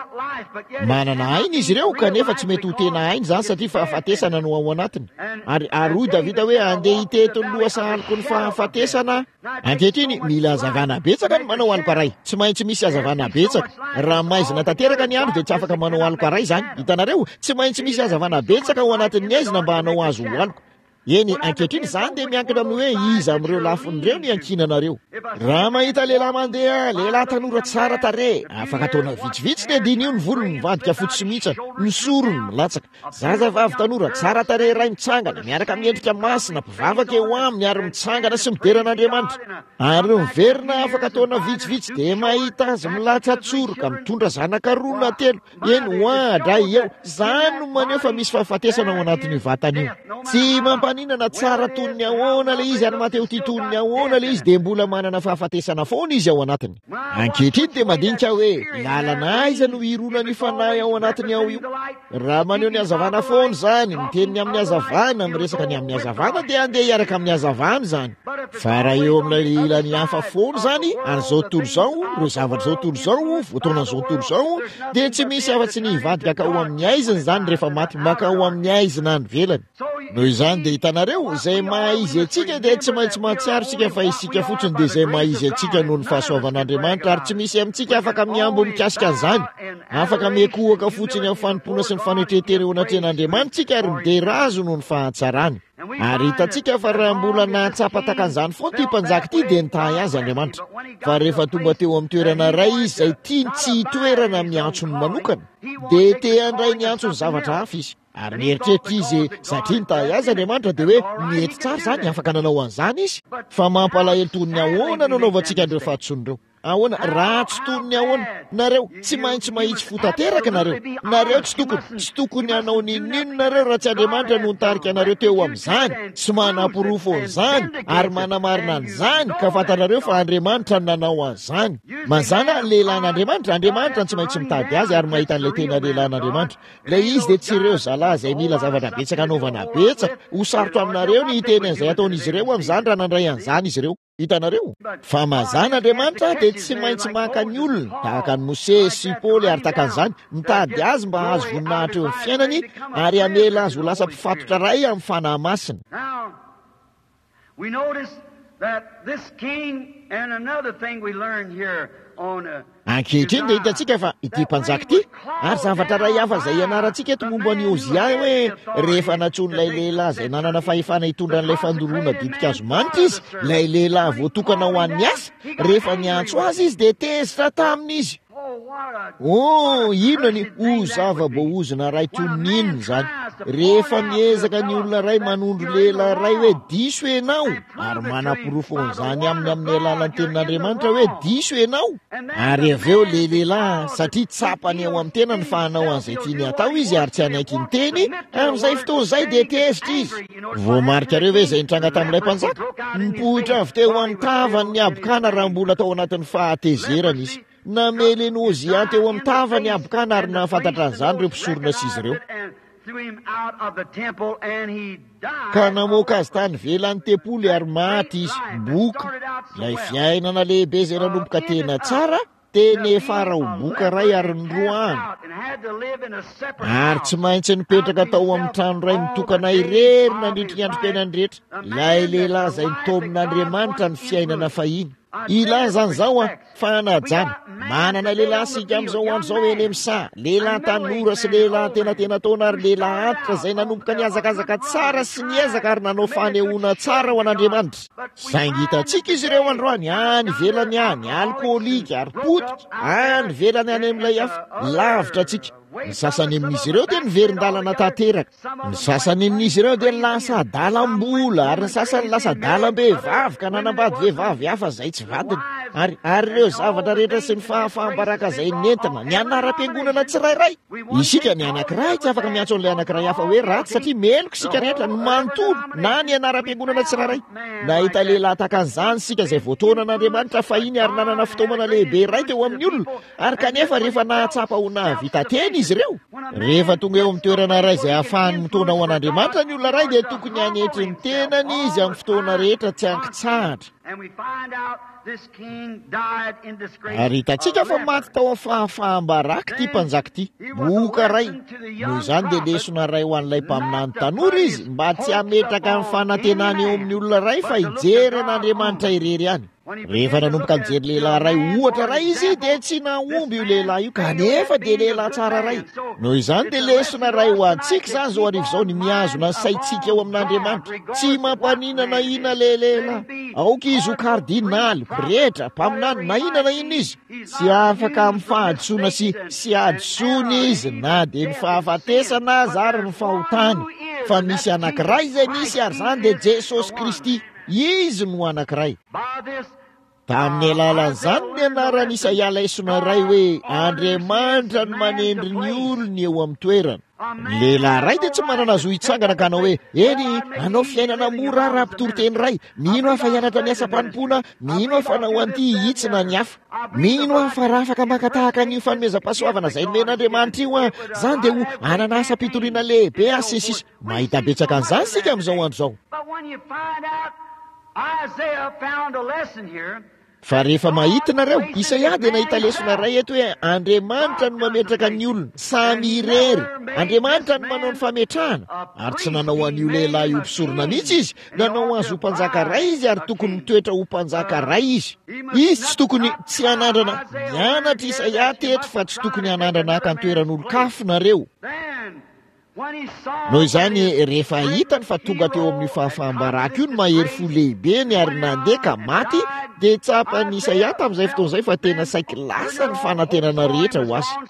Manana ainy izy ireo kanefa tsy mety ho tena ainy zany satria fahafatesana no ao anatiny. Ary ary hoy Davida hoe andeha hiteto ny lohasahaloko ny fahafatesana. Ankehitriny mila hazavana betsaka ny manao aloka ray. Tsy maintsy misy hazavana betsaka. Raha maizina tanteraka ny andro dia tsy afaka manao aloka ray zany. Hitanareo tsy maintsy misy hazavana betsaka ao anatin'ny aizina mba hanao azo ho aloka. Eny ankehitriny zany dia miankina amin'ny hoe iza amin'ireo lafin'ireo ny ankinanareo. Raha mahita lehilahy mandeha lehilahy tanora tsara tarehy afaka ataona vitsivitsy dia diny io ny volony mivadika fotsy mihitsy ny sorony milatsaka. Zazavavy tanora tsara tarehy iray mitsangana miaraka miendrika masina mpivavaka eo aminy ary mitsangana sy mideran'Andriamanitra. Ary miverina afaka ataona vitsivitsy dia mahita azy milatsa tsoroka mitondra zanaka roa na telo. Eny hoadray eo zany no maneho fa misy fahafatesana ao anatin'ny vatany io. Tsy mampaninana tsara toy ny ahoana le izy ary mateo ty toy ny ahoana le izy dia mbola manana fahafatesana foana izy ao anatiny. Ankehitriny dia mandinika hoe lalana aiza no hirona ny fanahy ao anatiny ao io. Raha maneho ny hazavana foana zany miteny ny amin'ny hazavana miresaka ny amin'ny hazavana dia andeha hiaraka amin'ny hazavana zany. Fa raha eo amin'ilay ilany hafa foana zany an'izao tontolo izao ireo zavatra zao tontolo izao voatoana an'izao tontolo izao dia tsy misy afa-tsy ny hivadika ka ho amin'ny aiziny zany rehefa maty maka ho amin'ny aizina ny velany. Noho izany dia hitanareo izay mahaizy antsika dia tsy maintsy mahatsiaro sika fa isika fotsiny dia izay mahaizy antsika noho ny fahasoavan'Andriamanitra ary tsy misy amintsika afaka miambo mikasika an'izany. Afaka miakohaka fotsiny amin'ny fanompona sy ny fanotetera eo anatrehan'Andriamanitra tsika ary midera azo noho ny fahatsarany. Ary hitantsika fa raha mbola nahatsapa taka an'izany foana ity mpanjaka ity dia nitahy azy Andriamanitra. Fa rehefa tonga teo amin'ny toerana ray izy izay tiany tsy hitoerana miantsony manokana dia te handray ny antsony zavatra hafa izy. ary mieritreritra izy satria nitahy azy Andriamanitra dia hoe mety tsara zany afaka nanao an'izany izy fa mampalahelo toy ny ahoana nanaovantsika andreo fahatsony ireo ahoana raha tsy toy ny ahoana nareo tsy maintsy mahitsy fotateraka nareo nareo tsy tokony tsy tokony hanao ninino nareo raha tsy Andriamanitra no nitarika anareo teo amin'izany sy manam-porofo an'izany ary manamarina an'izany ka fantanareo fa Andriamanitra no nanao an'izany mazana ny lehilahin'Andriamanitra Andriamanitra tsy maintsy mitady azy ary mahita an'ilay tena lehilahin'Andriamanitra ilay izy dia tsy ireo zalahy izay mila zavatra betsaka anaovana betsaka ho sarotra aminareo ny hiteny an'izay ataon'izy ireo amin'izany raha nandray an'izany izy ireo hitanareo fa mazana Andriamanitra dia tsy maintsy maka ny olona tahaka ny Mose sy Paoly ary tahaka an'izany mitady azy mba azo voninahitra eo amin'ny fiainany ary amela azy ho lasa mpifatotra ray amin'ny fanahy masina. We notice that this king and another thing we learn here on uh, ankehitriny dia hitantsika fa ity mpanjaka ity ary zavatra ray hafa izay ianarantsika eto momba ny Ozia hoe rehefa natson'ilay lehilahy izay nanana fahefana hitondra an'ilay fandoroana didikazo manitra izy ilay lehilahy voatokana ho an'ny asa rehefa niantso azy izy dia tezitra tamin'izy. Oh, inona ny hozava-boahozina ray toninina zany rehefa miezaka ny olona ray manondro lehilahy ray hoe diso ianao ary manam-porofo an'izany aminy amin'ny alalan'ny tenin'Andriamanitra hoe diso ianao ary avy eo le lehilahy satria tsapany eo amin'ny tena ny fahanao an'izay tiany atao izy ary tsy hanaiky ny teny amin'izay fotoan'izay dia tezitra izy. Voamarika reo hoe izay nitranga tamin'ilay mpanjaka nipohitra avy teo amin'ny tavany ny abokana raha mbola tao anatin'ny fahatezerana izy namely ny Ozia teo amin'ny tavany abokana ary nahafantatra an'izany ireo mpisorona sy izy ireo ka namoaka azy tany velan'ny tempolo ary maty izy boka ilay fiainana lehibe izay nanomboka tena tsara teny efara ho boka ray ary nyroany ary tsy maintsy nipetraka tao amin'ny trano ray mitokana irery nandritra ny androm-piainany rehetra ilay lehilahy izay nitomin'Andriamanitra ny fiainana fahiny ilaza an'izao a fanajana manana lehilahy sika amin'izao amin'izao eny misaha lehilahy tanora sy lehilahy tena tena taona ary lehilahy antitra izay nanomboka ny azakazaka tsara sy niezaka ary nanao fanehoana tsara ho an'Andriamanitra saingy hitantsika izy ireo androany any velany any alkoholika ary potika any velany any amin'ilay hafa lavitra atsika ny sasany amin'izy ireo dia niverin-dalana tanteraka ny sasany amin'izy ireo dia lasa dalam-bola ary ny sasany lasa dalam-behivavy ka nanambady vehivavy hafa izay tsy vadiny ary ary ireo zavatra rehetra sy ny fahafahambaraka izay nentina ny anaram-piangonana tsirairay isika ny anankiray tsy afaka miantso an'ilay anankiray hafa hoe ratsy satria meloko isika rehetra ny manontolo na ny anaram-piangonana tsirairay nahita lehilahy tahaka an'izany sika izay voataonan'Andriamanitra fahiny ary nanana fitaomana lehibe ray teo amin'ny olona ary kanefa rehefa nahatsapa ho nahavita teny izy ireo rehefa tonga eo amin'ny toerana ray izay ahafahany mitona ho an'Andriamanitra ny olona ray dia tokony hanetry ny tenany izy amin'ny fotoana rehetra tsy ankitsahatra ary hitantsika fa maty tao amin'ny fahafaham-baraka ity mpanjaka ity boka ray noho izany dia lesona ray ho an'ilay mpaminany tanora izy mba tsy hametraka amin'ny fanantenany eo amin'ny olona ray fa hijery an'Andriamanitra irery ihany rehefa nanomboka nijery lehilahy ray ohatra ray izy dia tsy nahomby io lehilahy io kanefa dia lehilahy tsara ray noho izany dia lesona ray ho antsika izany zao arivo izao ny miazona ny saintsika eo amin'Andriamanitra tsy mampaninana ina le lehilahy aoka izy ho kardinaly pretra mpaminany na ina na ina izy tsy afaka amin'ny fahadisoana sy sy adisony izy na dia ny fahafatesana azy ary ny fahotany fa misy anankiray izay misy ary izany dia Jesosy Kristy izy no anankiray tamin'ny alalan'izany ny anarany Isaia lesona ray hoe Andriamanitra no manendry ny olony eo amin'ny toerana lehilahy ray dia tsy manana zo hitsangana ka hanao hoe eny anao fiainana mora raha-pitoroteny ray mino afa hianatra ny asa-panompoana mino afa nao an'ity hitsina ny hafa mino afa raha afaka makatahaka ny fanomezam-pahasoavana izay nomen'Andriamanitra io a zany dia ho anana asa-pitoriana lehibe asesisa mahita betsaka an'izany sika amin'izao andro izao fa rehefa mahitinareo Isaia dia nahita lesona ray eto hoe Andriamanitra no mametraka ny olona samy irery Andriamanitra no manao ny fametrahana ary tsy nanao an'io lehilahy io mpisorona mihitsy izy nanao azy ho mpanjaka ray izy ary tokony mitoetra ho mpanjaka ray izy izy tsy tokony tsy hanandrana mianatra Isaia teto fa tsy tokony hanandrana ka ntoeran'olo-kafinareo noho izany rehefa hitany fa tonga teo amin'ny fahafahambaraka io ny mahery fo lehibe ny ary nandeha ka maty dia tsapany Isaia tamin'izay fotoan'izay fa tena saiky lasa ny fanantenana rehetra ho azy.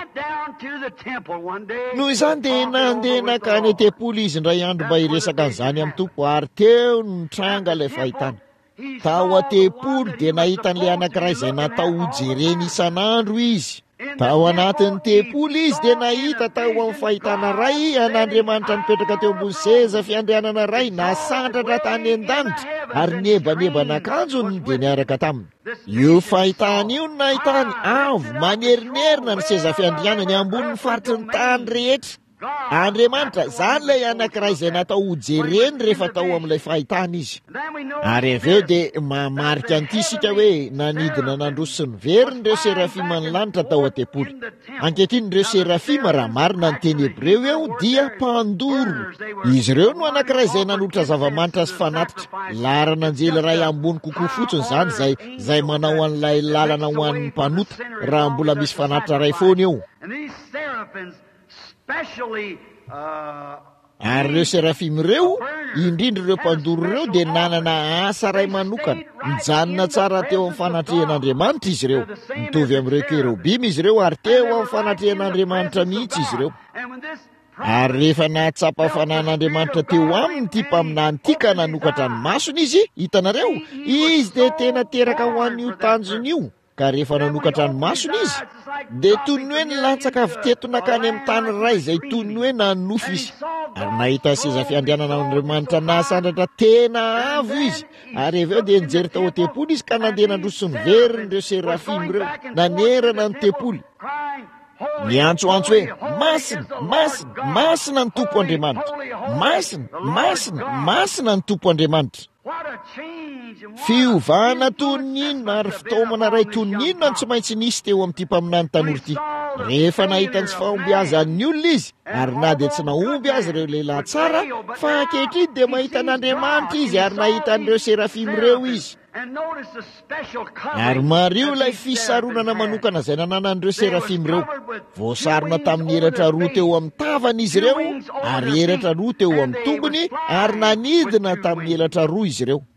Noho izany dia nandeha nakany tempoly izy indray andro mba hiresaka an'izany amin'ny tompo ary teo nitranga ilay fahitana. Tao an-tempoly dia nahita an'ilay anankiray izay natao hojereny isan'andro izy. Tao anatin'ny tempoly izy dia nahita tao amin'ny fahitana ray an'Andriamanitra nipetraka teo ambony seza fiandrianana ray nasandratra tany an-danitra ary nebanebana-kanjony dia niaraka taminy. Io fahitana io no nahitany avo manerinerina ny seza fiandrianany ambony faritry ny tany rehetra. Andriamanitra zany ilay anankiray izay natao hojereny rehefa tao amin'ilay fahitana izy. Ary avy eo dia mamarika an'ity isika hoe nanidina nandroso sy niveriny ireo serafima ny lanitra tao an-tempoly. Ankehitriny ireo serafima raha marina ny teny hebreo eo dia mpandoro. Izy ireo no anankiray izay nanotra zava-manitra sy fanatitra. Laran'anjely ray ambony kokoa fotsiny zany zay zay manao an'ilay lalana ho an'ny mpanota raha mbola misy fanatitra ray foana eo. Ary ireo serafima ireo, indrindra ireo mpandoro ireo dia nanana asa ray manokana. Mijanona tsara teo amin'ny fanatrehan'Andriamanitra izy ireo. Mitovy amin'ireo kerubimy izy ireo ary teo amin'ny fanatrehan'Andriamanitra mihitsy izy ireo. Ary rehefa nahatsapa fanan'Andriamanitra teo aminy ty mpaminany ty ka nanokatra ny masony izy, hitanareo, izy dia tena teraka ho an'io tanjony io. Ka rehefa nanokatra ny masony izy, dia toy ny hoe nilatsaka avy teto nakany amin'ny tany ray izay toy ny hoe nanofy izy. Ary nahita seza fiandrianana Andriamanitra nasandratra tena avo izy. Ary avy eo dia nijery tao an-tempoly izy ka nandeha nandroso ny veriny ireo serafima ireo nanerana ny tempoly. Niantsoantso hoe masina, masina, masina ny Tompo Andriamanitra. Masina, masina, masina ny Tompo Andriamanitra. Fiovana toy ny inona ary fitaomana ray toy ny inona tsy maintsy nisy teo amin'ity mpaminany tanora ity. Rehefa nahita ny tsy fahombiazan'ny olona izy ary na dia tsy nahomby azy ireo lehilahy tsara, fa ankehitriny dia mahita an'Andriamanitra izy ary nahita an'ireo serafima ireo izy. Ary mario ilay fisaronana manokana izay nananan'ireo serafima ireo. Voasarona tamin'ny elatra roa teo amin'ny tavany izy ireo ary elatra roa teo amin'ny tongony ary nanidina tamin'ny elatra roa izy ireo.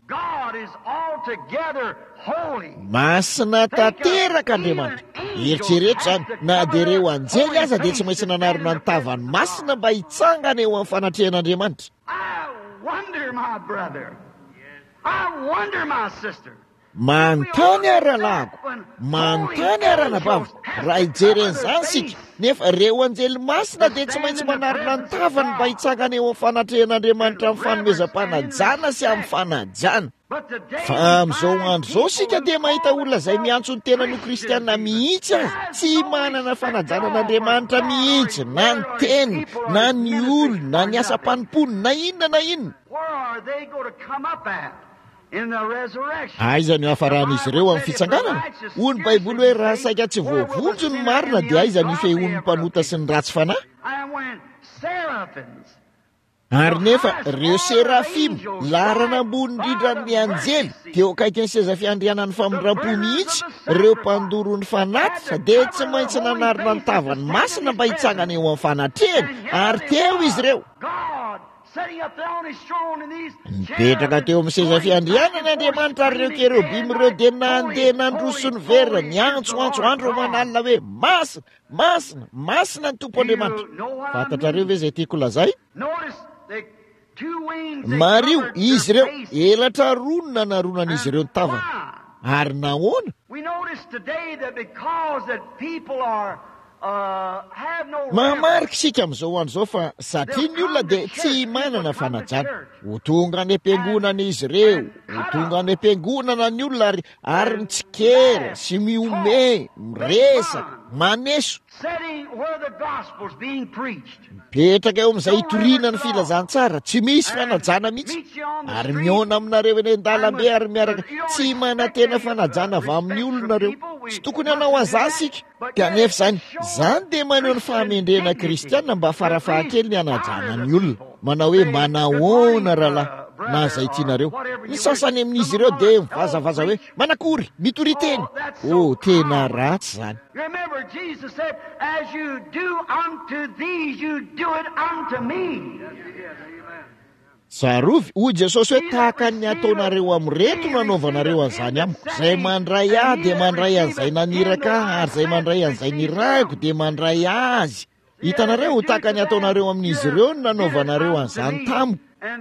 Masina tanteraka Andriamanitra. Eritreretra zany, na dia ireo anjely aza dia tsy maintsy nanarona ny tavany masina mba hitsangana eo amin'ny fanatrehan'Andriamanitra. Manontany ara lago, manontany ara nabavy, raha hijeren'izany sika, nefa ireo anjely masina dia tsy maintsy manarona ny tavany mba hitsangana eo amin'ny fanatrehan'Andriamanitra amin'ny fanomezam-panajana sy amin'ny fanajana. Fa amin'izao andro izao sika dia mahita olona izay miantso ny tena no kristianina mihitsy azy, tsy manana fanajana an'Andriamanitra mihitsy, na ny teny, na ny olona, na ny asa mpanompoany, na inona na inona. Aiza ny hafaran'izy ireo amin'ny fitsanganana? Hoy ny Baiboly hoe raha saika tsy voavonjo ny marina dia aiza ny feon'ny mpanota sy ny ratsy fanahy? Ary nefa ireo serafima larana ambony indrindra ny anjely teo akaiky ny seza fiandrianan'ny famindram-po mihitsy, ireo mpandoro ny fanatitra dia tsy maintsy nanarina ny tavany masina mba hitsangana eo amin'ny fanatrehany ary teo izy ireo. Nipetraka teo amin'ny seza fiandrianana Andriamanitra ary ireo kerubimy ireo dia nandeha nandroso ny verina niantsoantso andro manalina hoe masina, masina, masina ny Tompo Andriamanitra. Fantatrareo ve izay tiako lazay? Mario izy ireo elatra roa no nanaronan'izy ireo ny tavany. Ary nahoana? Mamarika isika amin'izao andro izao fa satria ny olona dia tsy manana fanajana. Ho tonga any am-piangonana izy ireo, ho tonga any am-piangonana ny olona ary ary mitsikera sy miome, miresaka, maneso. Mipetraka eo amin'izay hitoriana ny filazantsara, tsy misy fanajana mihitsy. Ary miona aminareo eny an-dalambe ary miaraka tsy manantena fanajana avy amin'ny olona reo. Tsy tokony hanao an'izany sika. Kanefa izany, izany dia maneho ny fahamendrena kristianina mba farafahakeliny hanajana ny olona. Manao hoe manahoana rahalahy, na zay tianareo. Ny sasany amin'izy ireo dia mivazavaza hoe manakory mitoriteny. Oh, tena ratsy zany. Remember, Jesus said, as you do unto these, you do it unto me. Sarovy, hoy Jesosy hoe tahaka ny ataonareo amreto nanaovanareo an'izany amiko. Zay mandray ahy dia mandray an'izay naniraka ary zay mandray an'izay nirako dia mandray azy. Hitanareo tahaka ny ataonareo amin'izy ireo no nanaovanareo an'izany tamiko.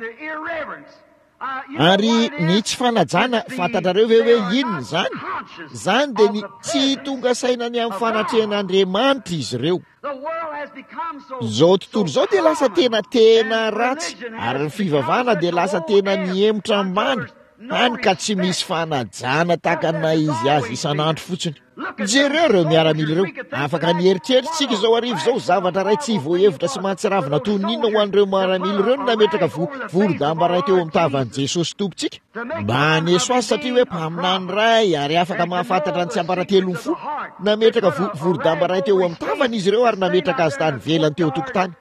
Ary ny tsy fanajana fantatrareo ve hoe inona zany? Zany dia ny tsy tonga sainany amin'ny fanatrehan'Andriamanitra izy ireo. Izao tontolo izao dia lasa tena tena ratsy, ary ny fivavahana dia lasa tena niemotra ambany, hany ka tsy misy fanajana takana izy azy isan'andro fotsiny. Jereo ireo miaramila ireo, afaka nieritrerititsika izao arivo izao zavatra ray tsy voahevitra sy mahatsiravina toy ny inona ho an'ireo miaramila ireo no nametraka voro-damba ray teo amin'ny tavan'i Jesosy tompontsika. Mba haneso azy satria hoe mpaminany ray ary afaka mahafantatra ny tsy amparatelo ny fo. Nametraka voro-damba ray teo amin'ny tavany izy ireo ary nametraka azy tany velany teo tokotany.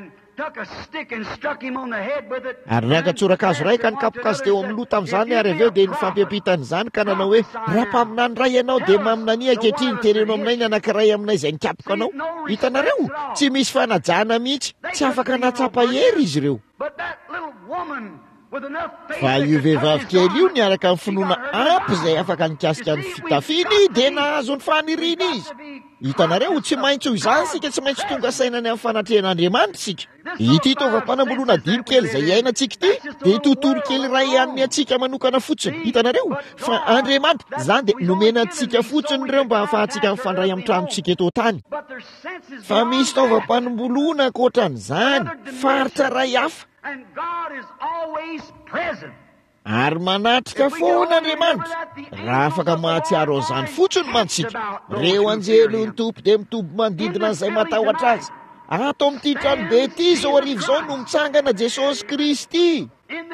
Ary niankatsorakazo ray ka nikapoka azy teo amin'ny loha tamin'izany ary avy eo dia nifampiampitan'izany ka nanao hoe raha mpaminany ray ianao dia maminany ankehitriny teneno aminay ny anankiray aminay izay nikapoka anao. Hitanareo, tsy misy fanajana mihitsy, tsy afaka natsapa hery izy ireo. Fa io vehivavy kely io niaraka amin'ny finoana ampy izay afaka nikasika ny fitafiny dia nahazo ny faniriana izy. Hitanareo, tsy maintsy ho izany sika, tsy maintsy tonga sainany amin'ny fanatrehan'Andriamanitra sika. Ity taovam-panamboloana dimy kely izay iainantsika ity dia tontolo kely ray amin'ny antsika manokana fotsiny. Hitanareo, fa Andriamanitra zany dia nomena antsika fotsiny ireo mba hahafahantsika mifandray amin'ny tranontsika eto tany. Fa misy taovam-panamboloana ankoatran'izany, faritra ray hafa. Ary manatrika foana Andriamanitra raha afaka mahatsiaro an'izany fotsiny mantsika. Reo anjely ny tompo dia mitombo manodidina an'izay matahotra azy. Ato amin'ity trano be ity izao arivo izao no mitsangana Jesosy Kristy.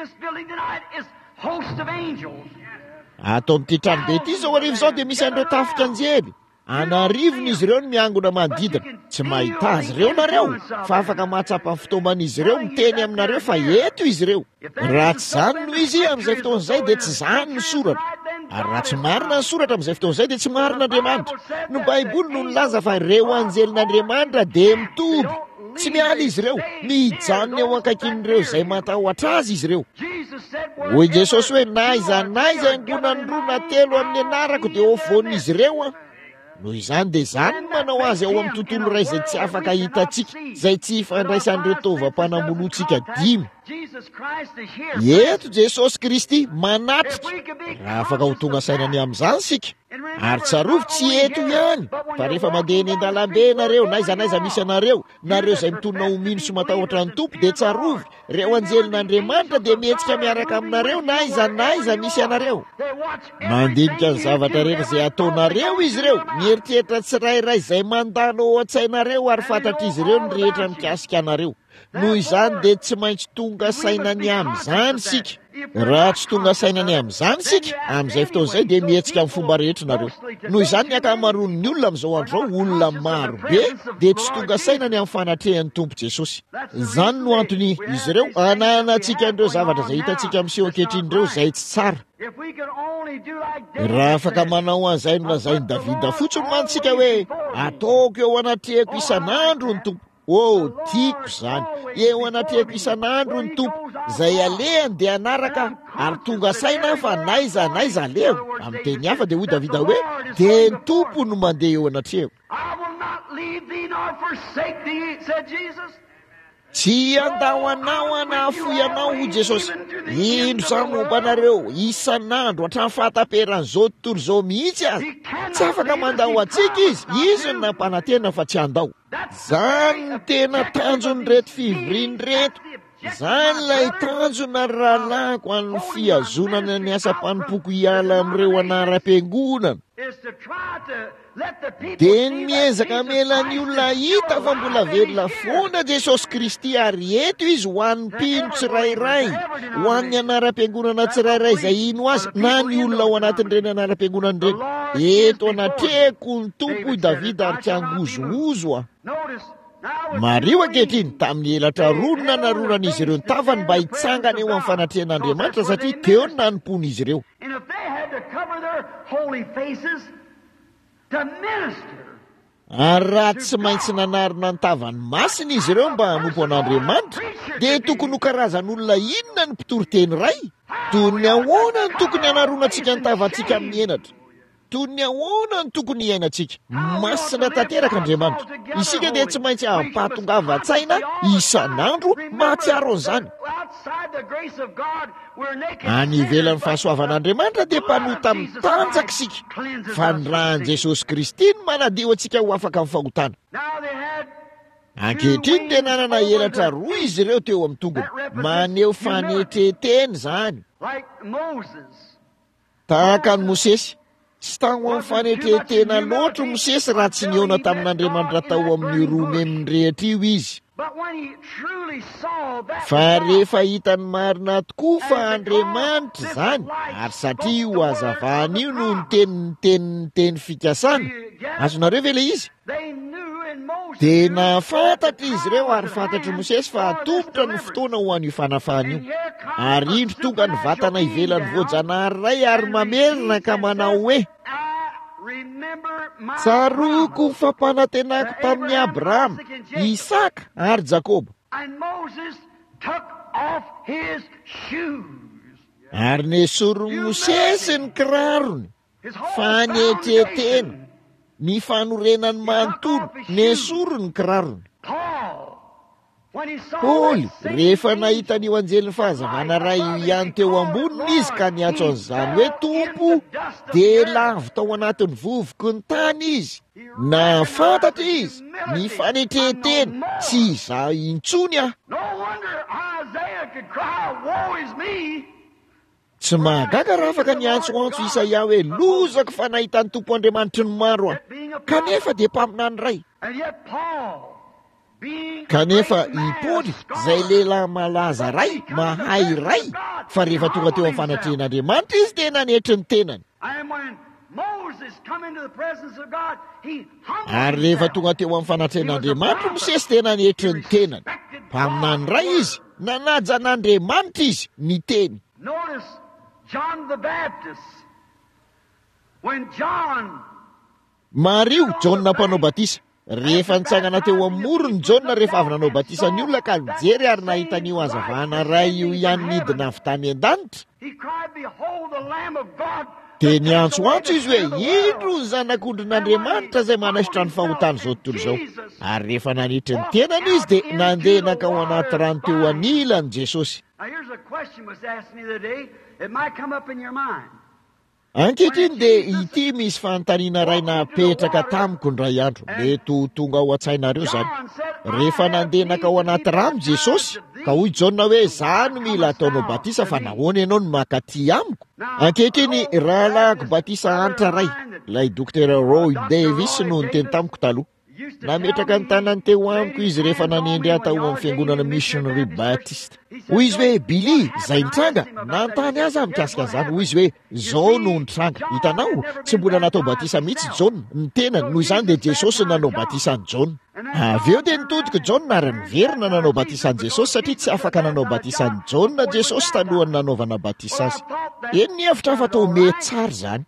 Ato amin'ity trano be ity izao arivo izao dia misy an'ireo tafika anjely. Anarivony izy ireo no miangona manodidina. Tsy mahita azy ireo nareo, fa afaka mahatsapa ny fitoman'izy ireo miteny aminareo fa eto izy ireo. Raha tsy zany no izy amin'izay fotoan'izay dia tsy zany ny soratra. Ary raha tsy marina ny soratra amin'izay fotoan'izay dia tsy marina Andriamanitra. No Baiboly no nilaza fa ireo anjelin'Andriamanitra dia mitoby. Tsy miala izy ireo, mijanona eo akaikin'ireo izay matahotra azy izy ireo. Hoy Jesosy hoe naiza naiza angonany roa na telo amin'ny anarako dia ovoan'izy ireo a. Noho izany dia izany no manao azy ao amin'ny tontolo ray izay tsy afaka hitantsika, izay tsy ifandraisan'ireo taovam-panamboloantsika dimy. Eto Jesosy Kristy manatrika, raha afaka ho tonga sainany amin'izany sika. Ary tsarovy tsy eto ihany, fa rehefa mandeha eny an-dalambe nareo, naiza naiza misy anareo, nareo izay mitondra homino sy matahotra ny tompo dia tsarovy, reo anjelin'Andriamanitra dia mihetsika miaraka aminareo naiza naiza misy anareo. Mandinika ny zavatra rehetra izay ataonareo izy ireo, mieritreritra tsirairay izay mandalo ao an-tsainareo ary fantatra izy ireo ny rehetra mikasika anareo. Noho izany dia tsy maintsy tonga sainany amin'izany sika. Raha tsy tonga sainany amin'izany sika, amin'izay fotoan'izay dia mihetsika amin'ny fomba rehetra nareo. Noho izany ny ankamaroan'ny olona amin'izao andro izao, olona maro be dia tsy tonga sainany amin'ny fanatrehan'ny Tompo Jesosy. Izany no antony izy ireo ananantsika an'ireo zavatra izay hitantsika amin'isiho ankehitriny izay tsy tsara. Raha afaka manao an'izay no lazain'i Davida fotsiny mantsika hoe ataoko eo anatrehako isan'andro ny Tompo. Oh, tiako izany, eo anatrehako isan'andro ny Tompo, izay alehany dia anaraka ary tonga saina fa naiza naiza aleho. Amin'ny teny hafa dia hoy Davida hoe dia ny Tompo no mandeha eo anatrehako. Tsy andaho anao anafoy anao ho Jesosy. Indro izany momba anareo isan'andro hatramin'ny fahataperan'izao tontolo izao mihitsy azy. Tsy afaka mandaho antsika izy, izy no nampanantena fa tsy andao. Zany ny tena tanjony reto fivoriany reto. Zany ilay tanjona rahalako amin'ny fihazonana ny asa-panompoko hiala amin'ireo anaram-piangonana. Dia ny miezaka amelan'ny olona hita fa mbola velona foana Jesosy Kristy ary eto izy ho an'ny mpino tsirairay, ho an'ny anaram-piangonana tsirairay izay ino azy na ny olona ao anatin'ireny anaram-piangonana ireny. Eto anatrehako ny Tompo i Davida ary tsy hangozohozo aho. mario ankehitriny tamin'ny elatra ronona naroran'izy ireo ny tavany mba hitsangana eo amin'ny fanatrehan'Andriamanitra satria teo ny nanompoana izy ireo. Ary raha tsy maintsy nanarina ny tavany masina izy ireo mba hanompo an'Andriamanitra, dia tokony ho karazan'olona inona ny mpitory-teny ray? Toy ny ahoana ny tokony hanaronantsika ny tavantsika amin'ny enatra? Toy ny ahoana ny tokony hiainantsika? Masina tanteraka Andriamanitra. Isika dia tsy maintsy hampatongava an-tsaina isan'andro mahatsiaro an'izany. Any ivelan'ny fahasoavan'Andriamanitra dia mpanota amin'ny tanjaka isika, fa ny rahan'i Jesosy Kristy ny manadio antsika ho afaka amin'ny fahotana. Ankehitriny dia nanana elatra roa izy ireo teo amin'ny tongony, maneho fanetreteny izany. Tahaka ny Mosesy, tsy tao amin'ny fanetretena loatra Mosesy raha tsy niona tamin'Andriamanitra tao amin'ny roa memony rehetra io izy. Fa rehefa hitany marina tokoa fa Andriamanitra izany, ary satria io hazavana io no ny teny teny teny fikasana, azonareo ve le izy? Dia nafantatra izy ireo ary fantatry Mosesy fa atombotra ny fotoana ho an'io fanafahana io. Ary indro tonga ny vatana ivelan'ny voajanahary ray ary mamerina ka manao hoe, tsaroko ny fampanantenako tamin'ny Abrahama, Isaka ary Jakoba. Ary nesorony Mosesy ny kirarony, fanetretena, ny fanorenany manontolo, nesorony ny kirarony. Paoly, rehefa nahita n'io anjelin'ny fahazavana ray io ihany teo amboniny izy ka niatso an'izany hoe Tompo, dia lavo tao anatin'ny vovoky ny tany izy. Nafantatra izy ny fanetretena, tsy izaho intsony aho. Tsy mahagaga raha afaka niantsoantso Isaia hoe lozako fa nahita ny Tompo Andriamanitry ny maro aho, kanefa dia mpaminany ray. Kanefa i Paoly, izay lehilahy malaza ray, mahay ray, fa rehefa tonga teo amin'ny fanatrehan'Andriamanitra izy dia nanetry ny tenany. Ary rehefa tonga teo amin'ny fanatrehan'Andriamanitra Mosesy dia nanetry ny tenany. Mpaminany ray izy, nanaja n'Andriamanitra izy niteny. Mario, Jona mpanao batisa. Rehefa nitsangana teo amin'ny morony Jona rehefa avy nanao batisa ny olona ka nijery ary nahita n'io hazavana ray io ihany nidina avy tany an-danitra, dia niantsoantso izy hoe indro ny zanak'ondrin'Andriamanitra izay manasitra ny fahotana izao tontolo izao. Ary rehefa nanetry ny tenany izy dia nandeha naka ao anaty rano teo anilan'i Jesosy. Ankehitriny dia ity misy fanontaniana ray napetraka tamiko indray andro, mety ho tonga ao an-tsainareo izany. Rehefa nandeha naka ao anaty rano Jesosy, ka hoy Jona hoe izaho no mila ataonao batisa fa nahoana ianao no mankaty amiko? Ankehitriny rahalahako batisa antra ray, ilay dokotera Roy Davis no niteny tamiko taloha. Nametraka ny tanany teo amiko izy rehefa nanendry ahy tao amin'ny fiangonana Missionary Baptist. Hoy izy hoe Billy, izay nitranga, nantany azy aho mikasika an'izany. Hoy izy hoe izao no nitranga. Hitanao, tsy mbola natao batisa mihitsy John, ny tenany noho izany dia Jesosy nanao batisa ny John. Avy eo dia nitodika John ary niverina nanao batisa ny Jesosy satria tsy afaka nanao batisa ny John na Jesosy talohany nanaovana batisa azy. Eny ny hevitra fa tao mety tsara izany.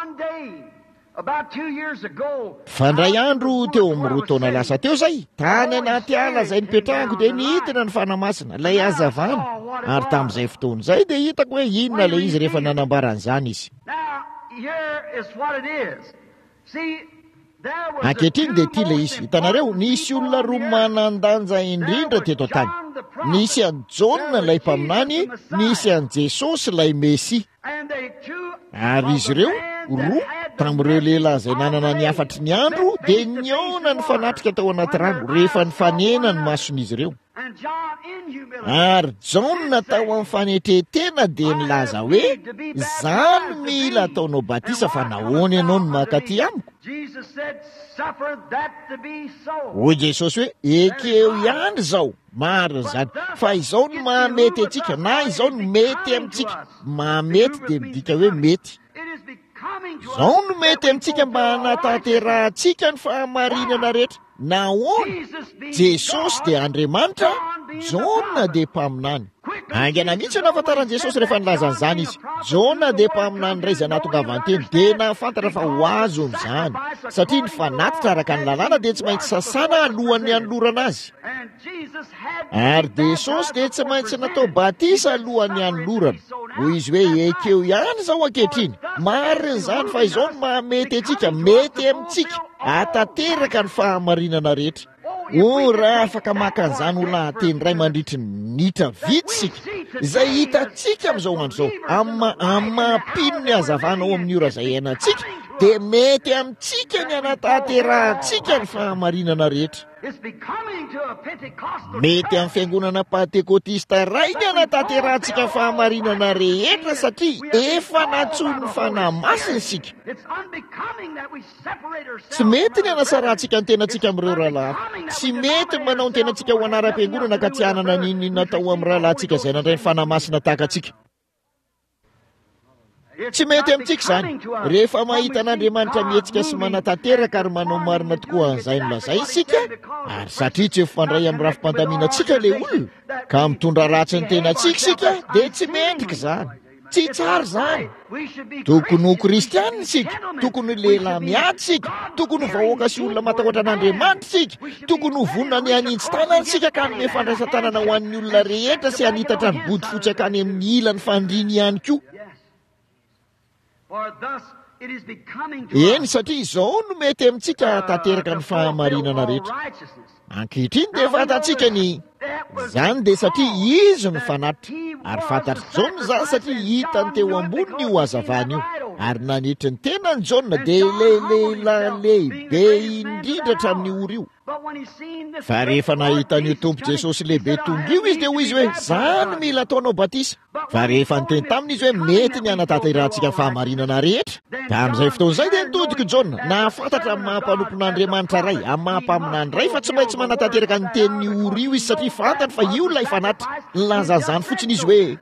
Fandray andro teo amin'ny roa taona lasa teo zay, tany anaty ala izay nipetrahako dia nihitina ny fanamasina, ilay hazavana. Ary tamin'izay fotoana izay dia hitako hoe inona ilay izy rehefa nanambara an'izany izy. Ankehitriny dia ity ilay izy. Hitanareo, nisy olona roa manan-danja indrindra teto an-tany. Nisy an'i Jona ilay mpaminany, nisy an'i Jesosy ilay Mesia. Ary izy ireo roa tamin'ireo lehilahy izay nanana ny afatry ny andro dia niona ny fanatrika tao anaty rano rehefa nifanena ny mason'izy ireo. Ary Jona tao amin'ny fanetretena dia nilaza hoe izany mila ataonao batisa fa nahoana ianao no mankaty amiko? Hoy Jesosy hoe ekeo ihany izao, marina izany, fa izao no mahamety antsika na izao no mety amintsika. Mahamety dia midika hoe mety. Izao no mety amintsika mba hanatanterahantsika ny fahamarinana rehetra. nahoana jesosy dia andriamanitra, jona dia mpaminany. Angana mihitsy nahafantaran'i Jesosy rehefa nilazan'izany izy. Jona dia mpaminany ray izay nahatongavany teny, dia nahafantatra fa ho azo n'izany, satria ny fanatitra araka ny lalàna dia tsy maintsy sasana alohan'ny hanolorana azy. Ary Jesosy dia tsy maintsy natao batisa alohan'ny hanolorana. Hoy izy hoe ekeo ihany zao ankehitriny. Marina izany fa izao no mahamety antsika, mety amintsika hatateraka ny fahamarinana rehetra. O raha afaka maka an'izany olona teny ray mandritry nita vitsika izay hitantsika amin'izao andro zao, amma amapino ny hazavana ao amin'ny ora izay iainantsika, dia mety amintsika ny hanataterantsika ny fahamarinana rehetra. Mety amin'ny fiangonana pentekotista ray ny hanataterantsika fahamarinana rehetra satria efa natsoy ny fanahy masina isika. Tsy mety ny hanasarantsika ny tenantsika amin'ireo rahalahy. Tsy mety ny manao ny tenantsika ho anaram-piangonana ka tsy hanana niny natao amin'ny rahalahintsika izay nandray ny fanahy masina tahaka antsika. Tsy mety amintsika izany. Rehefa mahita an'Andriamanitra mihetsika sy manatateraka ary manao marina tokoa an'izay nolazay isika, ary satria tsy mifandray amin'ny rafim-pandaminantsika ilay olona ka mitondra ratsy ny tenantsika isika, dia tsy mendrika izany. Tsy tsara izany. Tokony ho kristianina isika, tokony ho lehilahy miady isika, tokony ho vahoaka sy olona matahotra an'Andriamanitra isika, tokony ho vonona ny hanintsy tanana isika ka hanome fandraisan-tanana ho an'ny olona rehetra sy hanitatra ny body fotsy akany amin'ny ilany fandriany ihany koa. Eny, satria izao no mety amintsika tateraka ny fahamarinana rehetra. Ankehitriny dia fantatsika ny izany dia satria izy no fanatitra, ary fantatry Jaona izany satria hitany teo ambony io hazavana io, ary nanitry ny tenany Jaona dia lehilahy lehibe indrindra hatramin'ny ora io. Fa rehefa nahitan'io tompo Jesosy lehibe tonga io izy dia hoy izy hoe zany mila ataonao batisa. Fa rehefa niteny taminy izy hoe mety ny hanataterantsika ny fahamarinana rehetra, tamin'izay fotoan'izay dia nitodika Jaona, nahafantatra amin'ny mahampanompon'Andriamanitra ray, amin'ny mahampaminany ray, fa tsy maintsy manatateraka ny tenin'ny ora io izy satria fantany fa io ilay fanatitra. Nilazan'izany fotsiny izy hoe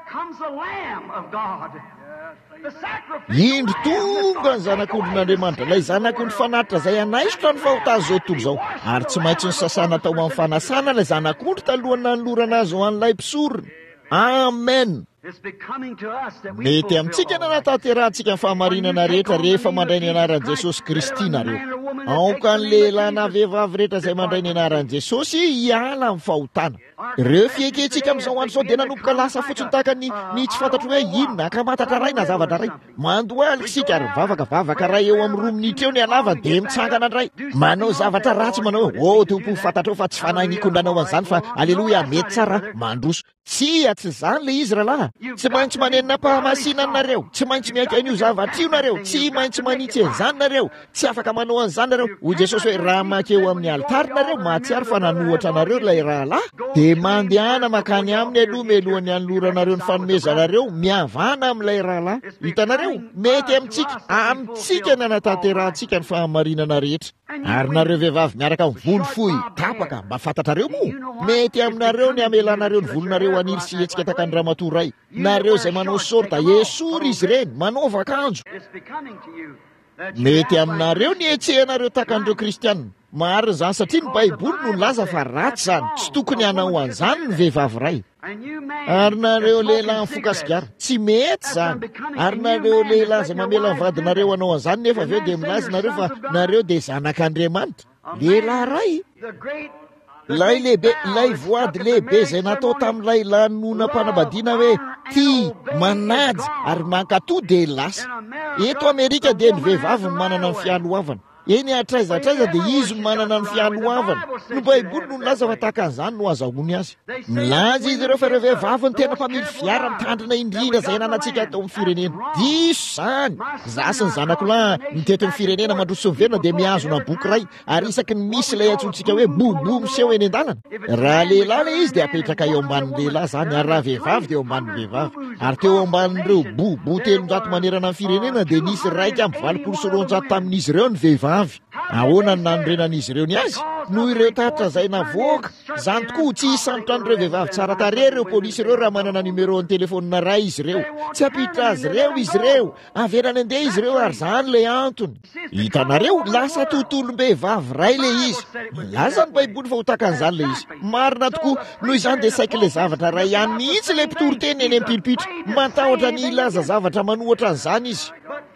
indro tonga ny zanak'ondrin'Andriamanitra, ilay zanak'ondry fanatitra izay anaisitra ny fahotazy zao tontolo izao, ary tsy maintsy ny sasana tao amin'ny fanasana ilay zanak'ondry talohany nanolorana azy ho an'ilay mpisorona. Amen. Mety amintsika na nataterantsika ny fahamarinana rehetra rehefa mandray ny anaran'i Jesosy Kristy nareo. Aoka ny lehilahy na vehivavy rehetra izay mandray ny anaran'i Jesosy hiala amin'ny fahotana. Ireo fiekentsika amin'izao andro izao dia nanomboka lasa fotsiny tahaka ny ny tsy fantatro hoe inona akamatatra ray na zavatra ray. Mandohalika isika ary mivavakavavaka ray eo amin'ny roa minitra eo ny halava dia mitsangana ndray. Manao zavatra ratsy manao hoe o tompo fantatrao fa tsy fanahy nikondranao an'izany fa aleloia mety tsara mandroso. Tsy tsy izany le izy rahalahy. Tsy maintsy manenina mpahamasina nareo, tsy maintsy miaika an'io zavatra io nareo, tsy maintsy manitsy an'izany nareo, tsy afaka manao an'izany nareo. Hoy Jesosy hoe raha makeo amin'ny alitary nareo mahatsiaro fa nanohatra nareo ilay rahalahy, dia mandehana makany aminy aloha mialohan'ny hanoloranareo ny fanomezanareo mihavana amin'ilay rahalahy. Hitanareo, mety amintsika, amintsika ny hanataterantsika ny fahamarinana rehetra. Ary nareo vehivavy miaraka amin'ny volo fohy tapaka mba fantatrareo moa, mety aminareo ny amelanareo ny volonareo aniry sy hetsika taka ny ramatoa ray. Nareo izay manao sorta esory izy ireny, manao vakanjo. Mety aminareo ny etsehanareo takan'ireo kristianina. Marina izany satria ny Baiboly no nilaza fa ratsy izany, tsy tokony hanao an'izany ny vehivavy ray. Ary nareo lehilahy mifokasigara, tsy mety izany. Ary nareo lehilahy izay mamela ny vadinareo hanao an'izany nefa avy eo dia milaza nareo fa nareo dia zanak'Andriamanitra. Lehilahy ray. Lay lehibe, lay voady lehibe izay natao tamin'ilay lanonam-panambadiana hoe tia, manajy ary mankatoa dia lasa. Eto Amerika dia ny vehivavy no manana ny fialohavana. Eny atraizatraiza dia izy no manana ny fialohavana. No Baiboly no nilaza fa tahaka an'izany no azahoany azy. Milaza izy ireo fa ireo vehivavy ny tena mpamily fiara mitandrina indrindra izay nanantsika atao amin'ny firenena. Diso izany. Zasy ny zanako lahy mitety ny firenena mandroso miverina dia mihazona boky ray, ary isaky ny misy ilay antsontsika hoe bobo miseho eny an-dalana. Raha lehilahy ilay izy dia apetraka eo ambanin'ny lehilahy izany, ary raha vehivavy dia eo ambanin'ny vehivavy. Ary teo ambanin'ireo bobo telonjato manerana ny firenena dia nisy raika amin'ny valopolo sy roanjato tamin'izy ireo ny vehivavy. Ahoana ny nanorenan'izy ireo ny azy? noho ireo taritra izay navoaka zany tokoa tsy hisandotra an'ireo vehivavy tsara tarehy ireo polisy ireo raha manana numéron'ny telefonina ray izy ireo tsy hampiditra azy ireo izy ireo averany andeha izy ireo ary zany le antony hitanareo lasa tontolom-behivavy ray le izy milaza ny baiboly fa ho takan'izany le izy marina tokoa noho izany dia saiky le zavatra ray ihany mihitsy le mpitoroteny eny am-pilipitra matahotra ny ilaza zavatra manohatra an'izany izy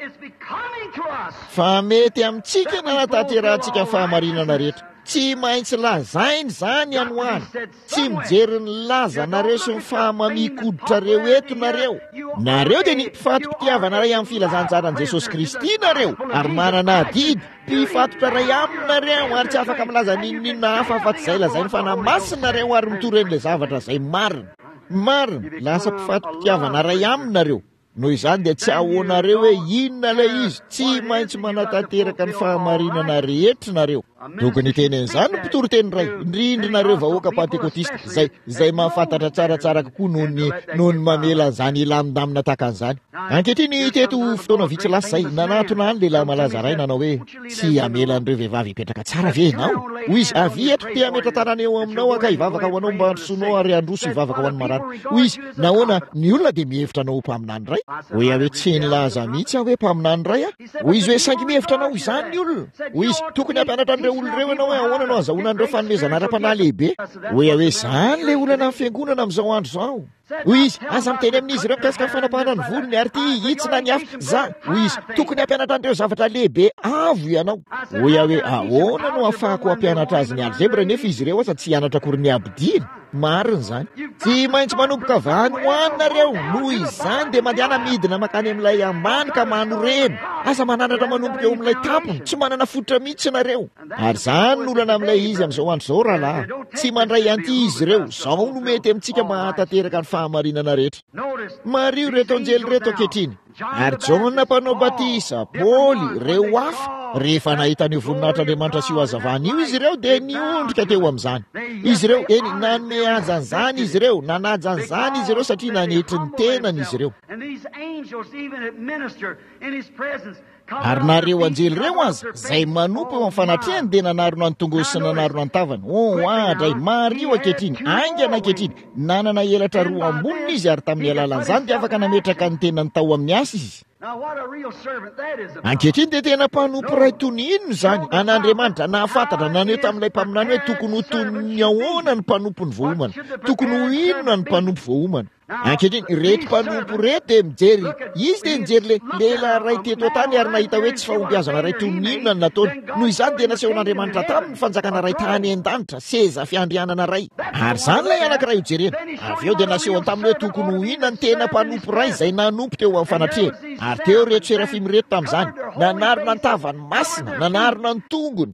fa mety amintsika na natanterantsika ny fahamarinana rehetra tsy maintsy lazainy zany anoany tsy mijery ny laza nareo sy ny fahamamikoditra reo eto nareo nareo dia ny mpifato-pitiavana ray amin'ny filazanjaran'i Jesosy Kristy nareo ary manana adidy mpifatotra ray aminareo ary tsy afaka milaza ninonina hafa afa-tsy izay lazainy fa namasinareo ary mitoren'ilay zavatra izay marina marina lasa mpifato-pitiavana ray aminareo noho izany dia tsy ahoanareo hoe inona ilay izy tsy maintsy manatanteraka ny fahamarinana rehetra nareo tokony tenen'izany no mpitoroteny ray indrindrinareo vahoaka pentekotista zay zay mahafantatra tsaratsara kokoa noho ny noho ny mamela zany ilamindamina takan'izany ankehitriny teto fotoana vitsy lasa zay nanatona any lehilahy malaza ray nanao hoe tsy amela an'ireo vehivavy hipetraka tsara ve nao hoy izy avy eto te hametra tanana eo aminao aka hivavaka ho anao mba androsonao ary androso hivavaka ho any marana hoy izy nahoana ny olona dia mihevitra anao mpaminany ray hoe hoe tsy nilaza mihitsy aho hoe mpaminany ray a hoy izy hoe saingy mihevitra anao izany ny olona hoy izy tokony hampianatra an'ireo olona ireo ianao hoe ahoana anao azahoana an'ireo fanomezana ara-panahy lehibe hoe hoe zany le olana amin'ny fiangonana amin'izao andro zao hoy izy aza miteny amin'izy ireo mikasika ny fanapahana ny volony ary ty hitsina ny hafa za hoy izy tokony hampianatra an'ireo zavatra lehibe avo ianao hoy hoe ahoana no ahafahako hampianatra azy ny algebra nefa izy ireo aza tsy hianatra akory ny abdily marina zany tsy maintsy manomboka vahany ho anareo noho izany dia mandehana midina makany amin'ilay ambany ka manoreny aza mananatra manomboka eo amin'ilay tampony tsy manana fototra mihitsy nareo ary zany nolana amin'ilay izy amin'izao andro zao rahalahy tsy mandray anty izy ireo zao no mety amintsika mahatanteraka ny fahamarinana rehetra mario reto anjely reto ankehitriny ary jona mpanao batisa paoly reo hafa rehefa nahitan'io voninahitran'Andriamanitra sy io hazavana io izy ireo dia niondrika teo amin'izany izy ireo eny nanome ajan'izany izy ireo nanajan'izany izy ireo satria nanetry ny tenany izy ireo ary nareo anjely reo aza zay manompo eo amin'ny fanatrehany dia nanarona ny tongozy sy nanarona ny tavany o adray mario ankehitriny aingana ankehitriny nanana elatra roa ambonina izy ary tamin'ny alalan'izany dia afaka nametraka ny tenany tao amin'ny asa izy ankehitriny dia tena mpanompo ray toninony zany an'Andriamanitra nahafantatra naneo tamin'ilay mpaminany hoe tokony ho toniny ahoana ny mpanompo ny voahomana tokony ho inona ny mpanompo voahomana ankehitriny reto mpanompo reto dia mijery izy dia mijery le lehilahy ray teto tany ary nahita hoe tsy fahombiazana ray toninona ny nataony noho izany dia nasehon'Andriamanitra tamin'ny fanjakana ray tany an-danitra seza fiandrianana ray ary zany lay anankiray hojerena avy eo dia nasehony taminy hoe tokony ho inona ny tena mpanompo ray izay nanompo teo amin'ny fanatrehana ary teo reto serafimy reto tamin'izany nanarona ny tavany masina nanarona ny tongony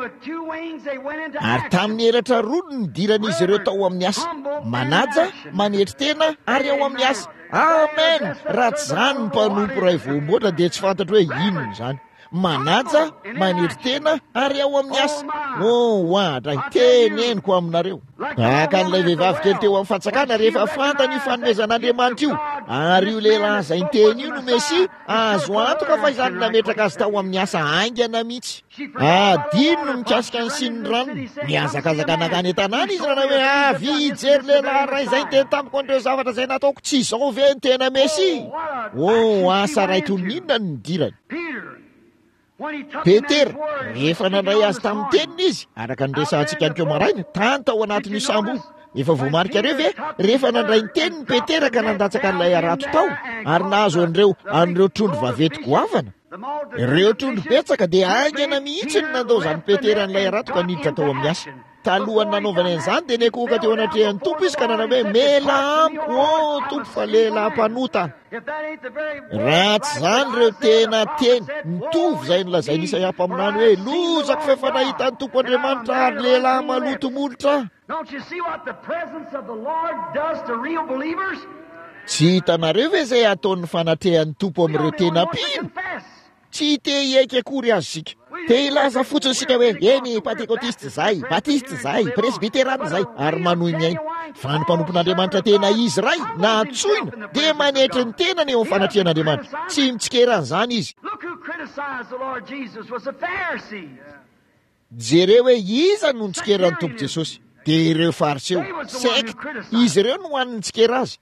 ary tamin'ny elatra rono ny diran'izy ireo tao amin'ny asa manaja manetry tena ary ao amin'ny asa amen raha tsy zany ny mpanompo ray voamboatra dia tsy fantatra hoe inona zany manaja manetry tena ary ao amin'ny asa o adray teneniko aminareo aka n'ilay vehivavy kely teo amin'ny fatsakana rehefa fantany io fanomezan'Andriamanitra io ary io lehilahy zay nyteny io no mesia azo antoka fa izany nametraka azy tao amin'ny asa aingana mihitsy adino no mikasika ny siny ranony miazakazaka nakany an-tanàna izy rana hoe avy hijery lehilahy ray izay nyteny tamiko an'ireo zavatra izay nataoko tsy izao ve ny tena mesia o asa ray toninona no nidirany Petera rehefa nandray azy tamin'ny teniny izy araka ny resantsika an'keo maraina tany tao anatin'io sambo efa voamarika reo ve rehefa nandray ny teniny Petera ka nandatsaka n'ilay arato tao ary nahazo an'ireo an'ireo trondro vavety goavana ireo trondro betsaka dia aingana mihitsy ny nandao zany Petera n'ilay arato ka niditra tao amin'ny asa talohany nanaovana an'izany dia nekoka teo anatrehan'ny tompo izy ka nanao hoe mela amiko o tompo fa lehilahy mpanota raha tsy zany ireo tena teny mitovy izay nolazainy Isaia mpaminany hoe lozako fa efa nahita ny tompo Andriamanitra ary lehilahy maloto molotra tsy hitanareo ve izay ataon'ny fanatrehan'ny tompo amin'ireo tena pino tsy te hiaiky akory azy sika te hilaza fotsiny sika hoe eny pentekotista zay batista zay presbiterana zay ary manohy miaina fa ny mpanompon'Andriamanitra tena izy ray na atsoina dia manetry ny tenany eo amin'ny fanatrehan'Andriamanitra tsy mitsikeran'izany izy jereo hoe iza no nitsikeran'ny tompo Jesosy dia ireo fariseo sekta izy ireo no hoan'ny nitsikera azy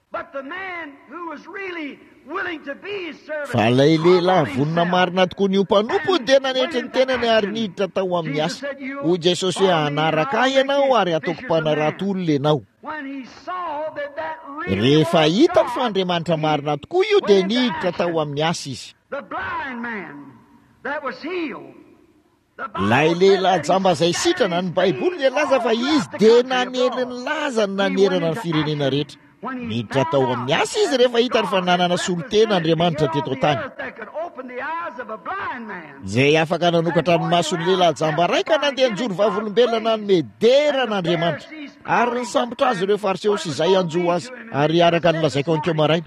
fa ilay lehilahy vonona marina tokoa ny mpanompo dia nanetry ny tenany ary niditra tao amin'ny asa ho Jesosy hoe anaraka ahy ianao ary ataoko mpanarato-olona ianao. Rehefa hita fa Andriamanitra marina tokoa io dia niditra tao amin'ny asa izy. Lay lehilahy jamba izay sitrana ny Baiboly dia laza fa izy dia nanely ny laza ny nanerana ny firenena rehetra. Niditra tao amin'ny asa izy rehefa hitany fa nanana solotena Andriamanitra teto tany izay afaka nanokatra ny mason'ny lehilahy jamba raika nandeha anjory vavolombelona nanome deran'Andriamanitra ary nisambotra azy ireo fariseo sy izay anjo azy ary araka ny lazaiko ankeo maraina.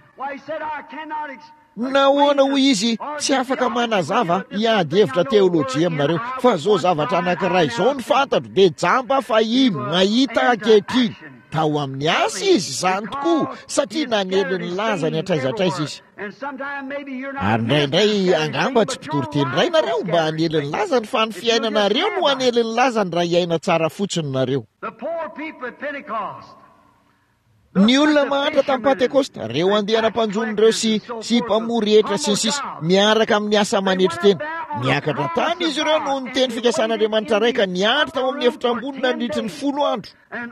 Nahoana hoy izy tsy afaka manazava hiady hevitra teolojia aminareo fa zao zavatra anankiray izao ny fantatro dia jamba fa ino nahita ankehitriny. Tao amin'ny asa izy izany tokoa satria nanely ny laza ny atraizatraiza izy. Ary indraindray angamba tsy mpitory teny iray nareo mba hanely ny laza ny fa ny fiainanareo no hanely ny laza ny raha hiaina tsara fotsiny nareo. Ny olona mahantra tamin'ny Pentekosta, reo andehanam-panjonireo sy sy mpamory hetra sy ny sisa miaraka amin'ny asa manetry tena. Niakatra tany izy ireo no niteny fikasan'Andriamanitra raika niandry tao amin'ny efitra ambony nandritry ny folo andro.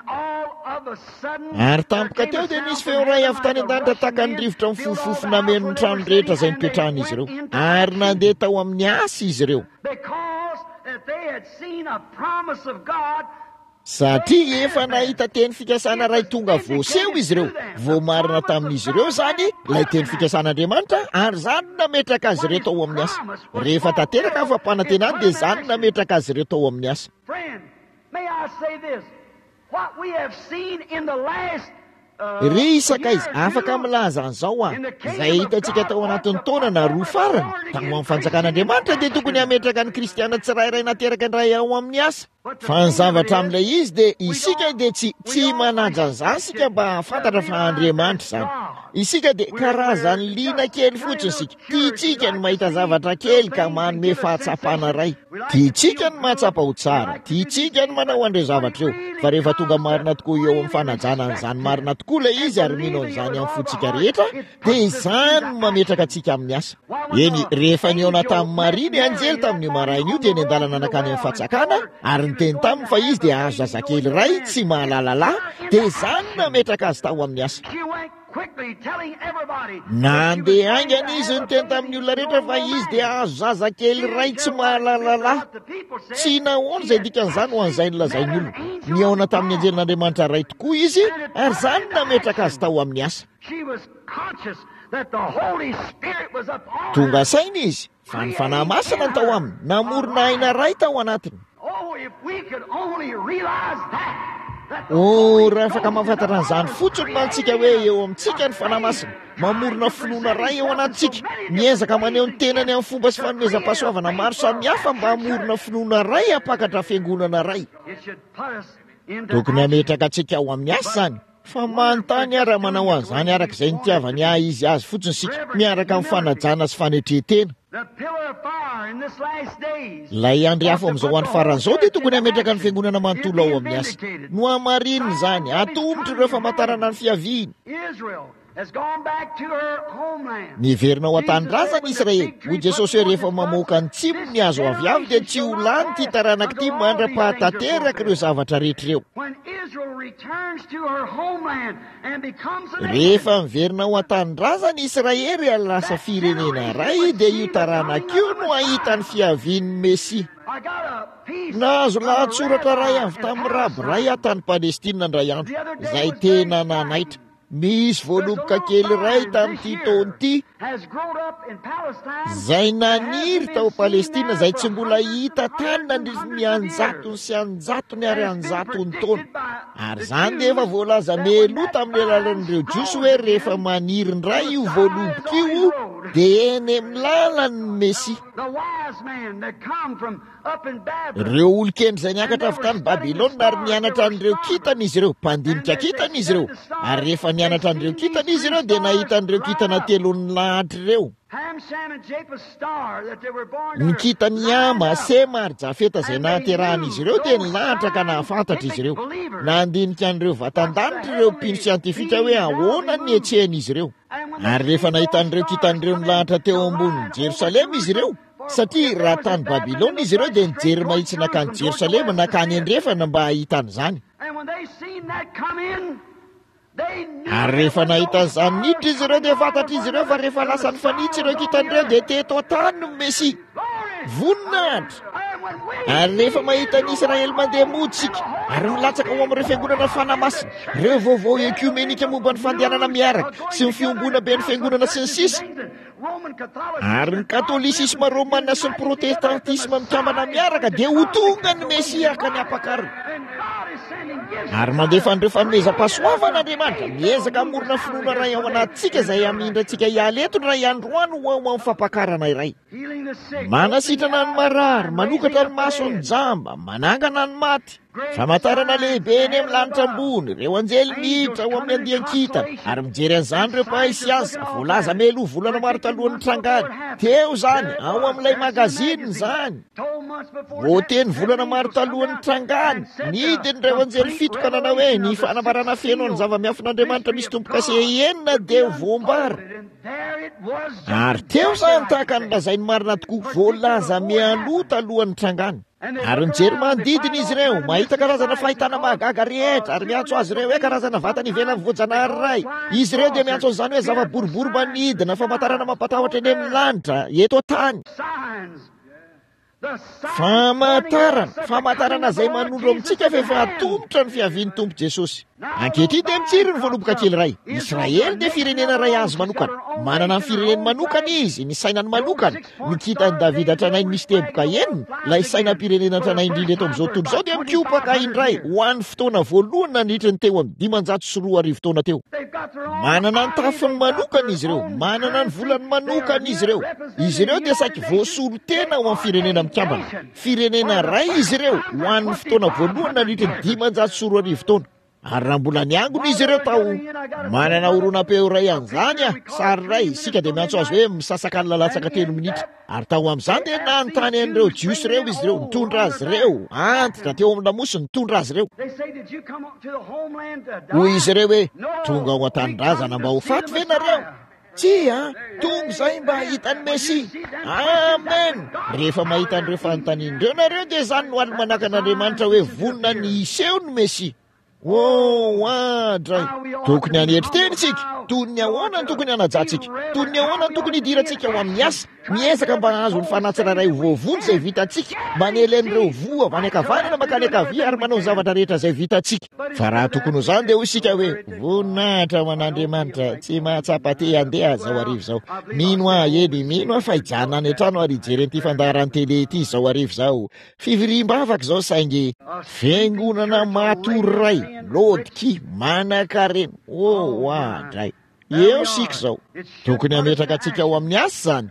Ary tampoka teo dia nisy feo ray avy tany an-danitra tahaka ny rivotra mifofofo nameno ny trano rehetra izay nipetrahan'izy ireo ary nandeha tao amin'ny asa izy ireo. Satria efa nahita teny fikasana ray tonga voaseho izy ireo, voamarina tamin'izy ireo zany ilay teny fikasan'Andriamanitra ary zany nametraka azy ireo tao amin'ny asa. Rehefa tanteraka afa-panantenany dia zany nametraka azy ireo tao amin'ny asa. Ry isakaizy afaka milaza an'izao a izay hitantsika tao anatin'ny taona na roa farany tamo amin'ny fanjakan'Andriamanitra dia tokony hametraka ny kristiana tsirairay nateraka ny ray ao amin'ny asa. Fa ny zavatra amin'ilay izy dia isika dia tsy tsy manaja an'izany sika mba hafantatra fa Andriamanitra zany. Isika dia karazany lina kely fotsiny sika. Tiatsika ny mahita zavatra kely ka manome fahatsapana ray. Tiatsika ny mahatsapa ho tsara. Tiatsika ny manao an'ireo zavatra eo. Fa rehefa tonga marina tokoa eo amin'ny fanajana an'izany marina tokoa ilay izy ary mino an'izany amin'ny fotsika rehetra dia izany no mametraka antsika amin'ny asa. Eny rehefa niona tamin'ny Maria ny anjely tamin'ny maraina io dia nendalana nakany amin'ny fatsakana ary niteny taminy fa izy dia azo zazakely ray tsy mahalalala dia izany nametraka azy tao amin'ny asa. Nandeha aingana izy niteny tamin'ny olona rehetra fa izy dia azo zazakely ray tsy mahalalala. Tsy nahoana izay dikan'izany ho an'izay nolazainy olona. Niaona tamin'ny anjelin'Andriamanitra ray tokoa izy ary izany nametraka azy tao amin'ny asa. Tonga saina izy fa ny fanahy masina ny tao aminy, namorona aina ray tao anatiny. Oh, raha afaka mahafantatra an'izany fotsiny mantsika hoe eo amintsika ny fanahy masina, mamorona finoana ray eo anatintsika, miezaka maneho ny tenany amin'ny fomba sy fanomezam-pahasoavana maro samihafa mba hamorona finoana ray hampakatra fiangonana ray. Tokony hametraka antsika ao amin'ny asa zany. Fa manontany ara manao an'izany arak'izay nitiavany ah izy azy fotsiny sika miaraka amin'ny fanajana sy fanetretena. Lay andry hafa amin'izao andro faran'izao dia tokony hametraka ny fiangonana manontolo ao amin'ny asa. No hamarininy zany atombotra ireo famantarana ny fiaviany. Niverina ao an-tany-drazana Israely. Hoy Jesosy hoe rehefa mamoaka ny tsimo ny azo avy avy dia tsy ho lany ity taranaka ity mandra-pahatanteraka ireo zavatra rehetra ireo. Rehefa miverina ao an-tany-drazana Israely ary lasa firenena ray dia io taranaka io no ahita ny fiavian'ny Mesia. Nahazo lahatsoratra ray avy tamin'ny Raby ray tany Palestina ndray andro izay tena nanaitra. Misy voaloboka kely ray tamin'ity taona ity izay naniry tao Palestina izay tsy mbola hita tany nandritra ny anjatony sy anjatony ary anjatony taona. Ary izany dia efa voalaza meloa tamin'ny alalan'ireo jiosy hoe rehefa maniry ndray io voaloboka io dia eny amin'ny lalan'ny Mesia. Ireo olon-kendry izay niakatra avy tany Babilôna ary nianatra an'ireo kitana izy ireo, mpandinika kitana izy ireo. Ary rehefa nianatra an'ireo kitana izy ireo dia nahita an'ireo kitana telo ny lahatra ireo. nikitany ama Sema ary Jafeta zay nahaterahan'izy ireo dia nilahatra ka nahafantatra izy ireo. Nandinika an'ireo vatandanitra ireo mpino siantifika hoe ahoana ny etsehan'izy ireo. Ary rehefa nahitan'ireo kitan'ireo nilahatra teo ambony Jerosalema izy ireo, satria raha tany Babilona izy ireo dia nijery mahitsy nakany Jerosalema nakany andrefana mba hahitan'izany. Ary rehefa nahita izany niditra izy ireo dia fantatra izy ireo fa rehefa lasa nifanitsy ireo kitan'ireo dia teto an-tany no Mesia. Voninahitra. Ary rehefa mahita ny Israely mandeha motsika ary milatsaka ao amin'ireo fiangonana fanamasina, ireo vaovao ekumenika momba ny fandehanana miaraka sy ny fiombona be ny fiangonana sy ny sisa, ary ny katolisisma romana sy ny protestantisma mikambana miaraka dia ho tonga ny Mesia ka ny apakarina. Ary mandefa an'ireo fanomezam-pahasoavan'Andriamanitra miezaka amorona finoana ray ao anatintsika izay amindra antsika hiala eto ray androany ho ao amin'ny fampakarana iray. Manasitrana ny marary, manokatra ny maso ny jamba, manangana ny maty. Famantarana lehibe eny amin'ny lanitra ambony, ireo anjely miditra ao amin'ny andian-kita, ary mijery an'izany ireo mpahay siansa, voalaza meloa volana maro talohan'ny trangany. Teo zany, ao amin'ilay magaziny zany. Voateny volana maro talohan'ny trangany, nidiny ireo anjely fito ka nanao hoe ny fanambarana feno ny zava-miafin'Andriamanitra misy tompo-kase enina dia voambara. Ary teo zany tahaka ny lazainy marina tokoa, voalaza mialoa talohan'ny trangany. Ary nijery manodidina izy ireo, mahita karazana fahitana mahagaga rehetra, ary miantso azy ireo hoe karazana vatana ivelany voajanahary ray. Izy ireo dia miantso an'izany hoe zava-boribory manidina, famantarana mampatahotra eny amin'ny lanitra eto an-tany. Famantarana, famantarana izay manondro amintsika fa efa atombotra ny fiavian'ny Tompo Jesosy. Ankehitriny dia mitsiry ny voaloboka kely ray. Israely dia firenena ray azo manokana. Manana ny fireneny manokana izy, ny sainany manokana. Nikitany Davida tranainy misy teboka enina, ilay sainam-pirenena tranainy indrindra eto amin'izao tontolo izao dia mikiopaka indray ho an'ny fotoana voalohany nandritra ny teo amin'ny dimanjato sy roa arivo taona teo. Manana ny tafiny manokana izy ireo, manana ny volany manokana izy ireo. Izy ireo dia saky voasolo tena ho amin'ny firenena mikambana. Firenena ray izy ireo ho an'ny fotoana voalohany nandritra ny dimanjato sy roa arivo taona. Ary raha mbola niangona izy ireo tao manana horonam-peo ray an'izany a sary ray, isika dia miantso azy hoe misasaka ny lalatsaka telo minitra. Ary tao amin'izany dia nanontany an'ireo jiosy ireo izy ireo, nitondra azy ireo antitra teo amin'ny lamosiny, nitondra azy ireo. Hoy izy ireo hoe tonga ao an-tanindrazana mba ho faty ve nareo? Tsy a, tonga izay mba hitan'ny Mesia. Amen. Rehefa mahita an'ireo fanontanian'ireo nareo dia izany no almanaka an'Andriamanitra hoe vonona ny iseho ny Mesia. Oh, adray. Tokony hanetra teny tsika, toy ny ahoana ny tokony hanajantsika, toy ny ahoana ny tokony hidirantsika ao amin'ny asa, miezaka mba hahazo ny fanatsiraray voavony izay vitantsika, manelen'ireo voa avy any ankavanana makany ankavia ary manao ny zavatra rehetra izay vitantsika. Fa raha tokony ho izany dia ho isika hoe voninahitra man'Andriamanitra, tsy mahatsapa te handeha zao arivo zao. Mino ah eny, mino ah fa hijana any an-trano ary hijery an'ity fandaharany tele ity zao arivo zao. Fivoriam-bavaka zao saingy fiangonana matoray, lodiky manan-karena. Oh, adray. Eo sika zao. Tokony hametraka antsika ao amin'ny asa zany.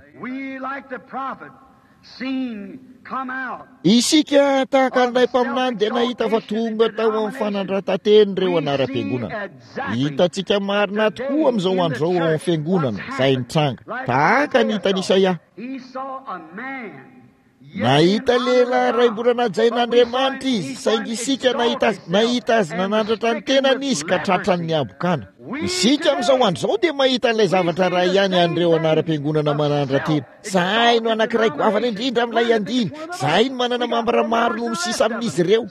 Isika tahaka an'ilay mpaminany dia nahita fa tonga tao amin'ny fanandran-tanteny ireo anaram-piangonana. Hitantsika marina tokoa amin'izao andro zao ao amin'ny fiangonana izay nitranga, tahaka ny hitan'i Isaia. Nahita lehilahy ray mbola najain'Andriamanitra izy, saingy isika nahita azy, nahita azy nanandratra ny tenany izy ka tratrany ny abokana. Isika amin'izao andro izao dia mahita an'ilay zavatra ray ihany an'ireo anaram-piangonana manandran-tena. Zahay no anankiray goavana indrindra amin'ilay andiny, zahay no manana mambara maro no misisa amin'izy ireo.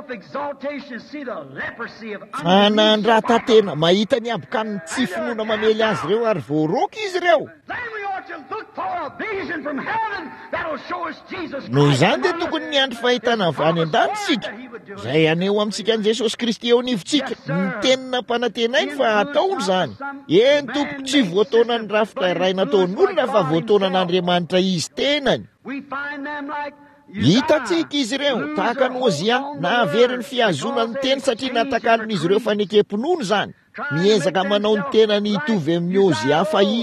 Fanandran-tantena, mahita ny abokany tsy finoana mamely azy ireo ary voaroky izy ireo. Noho izany dia tokony miandry fahitana avy any an-danitsika izay aneo amintsika an'i Jesosy Kristy eo anivontsika, ny tenina mpanantenainy fa ataony izany. Eny tompoko, tsy voataona ny rafitra iray nataon'olona fa voataona n'Andriamanitra izy tenany. Hitantsika izy ireo tahaka ny Hozia, nahavery ny fiazona ny teny satria natakalon'izy ireo fanekem-pinono izany, miezaka manao ny tenany hitovy amin'ny Hozia fahiny.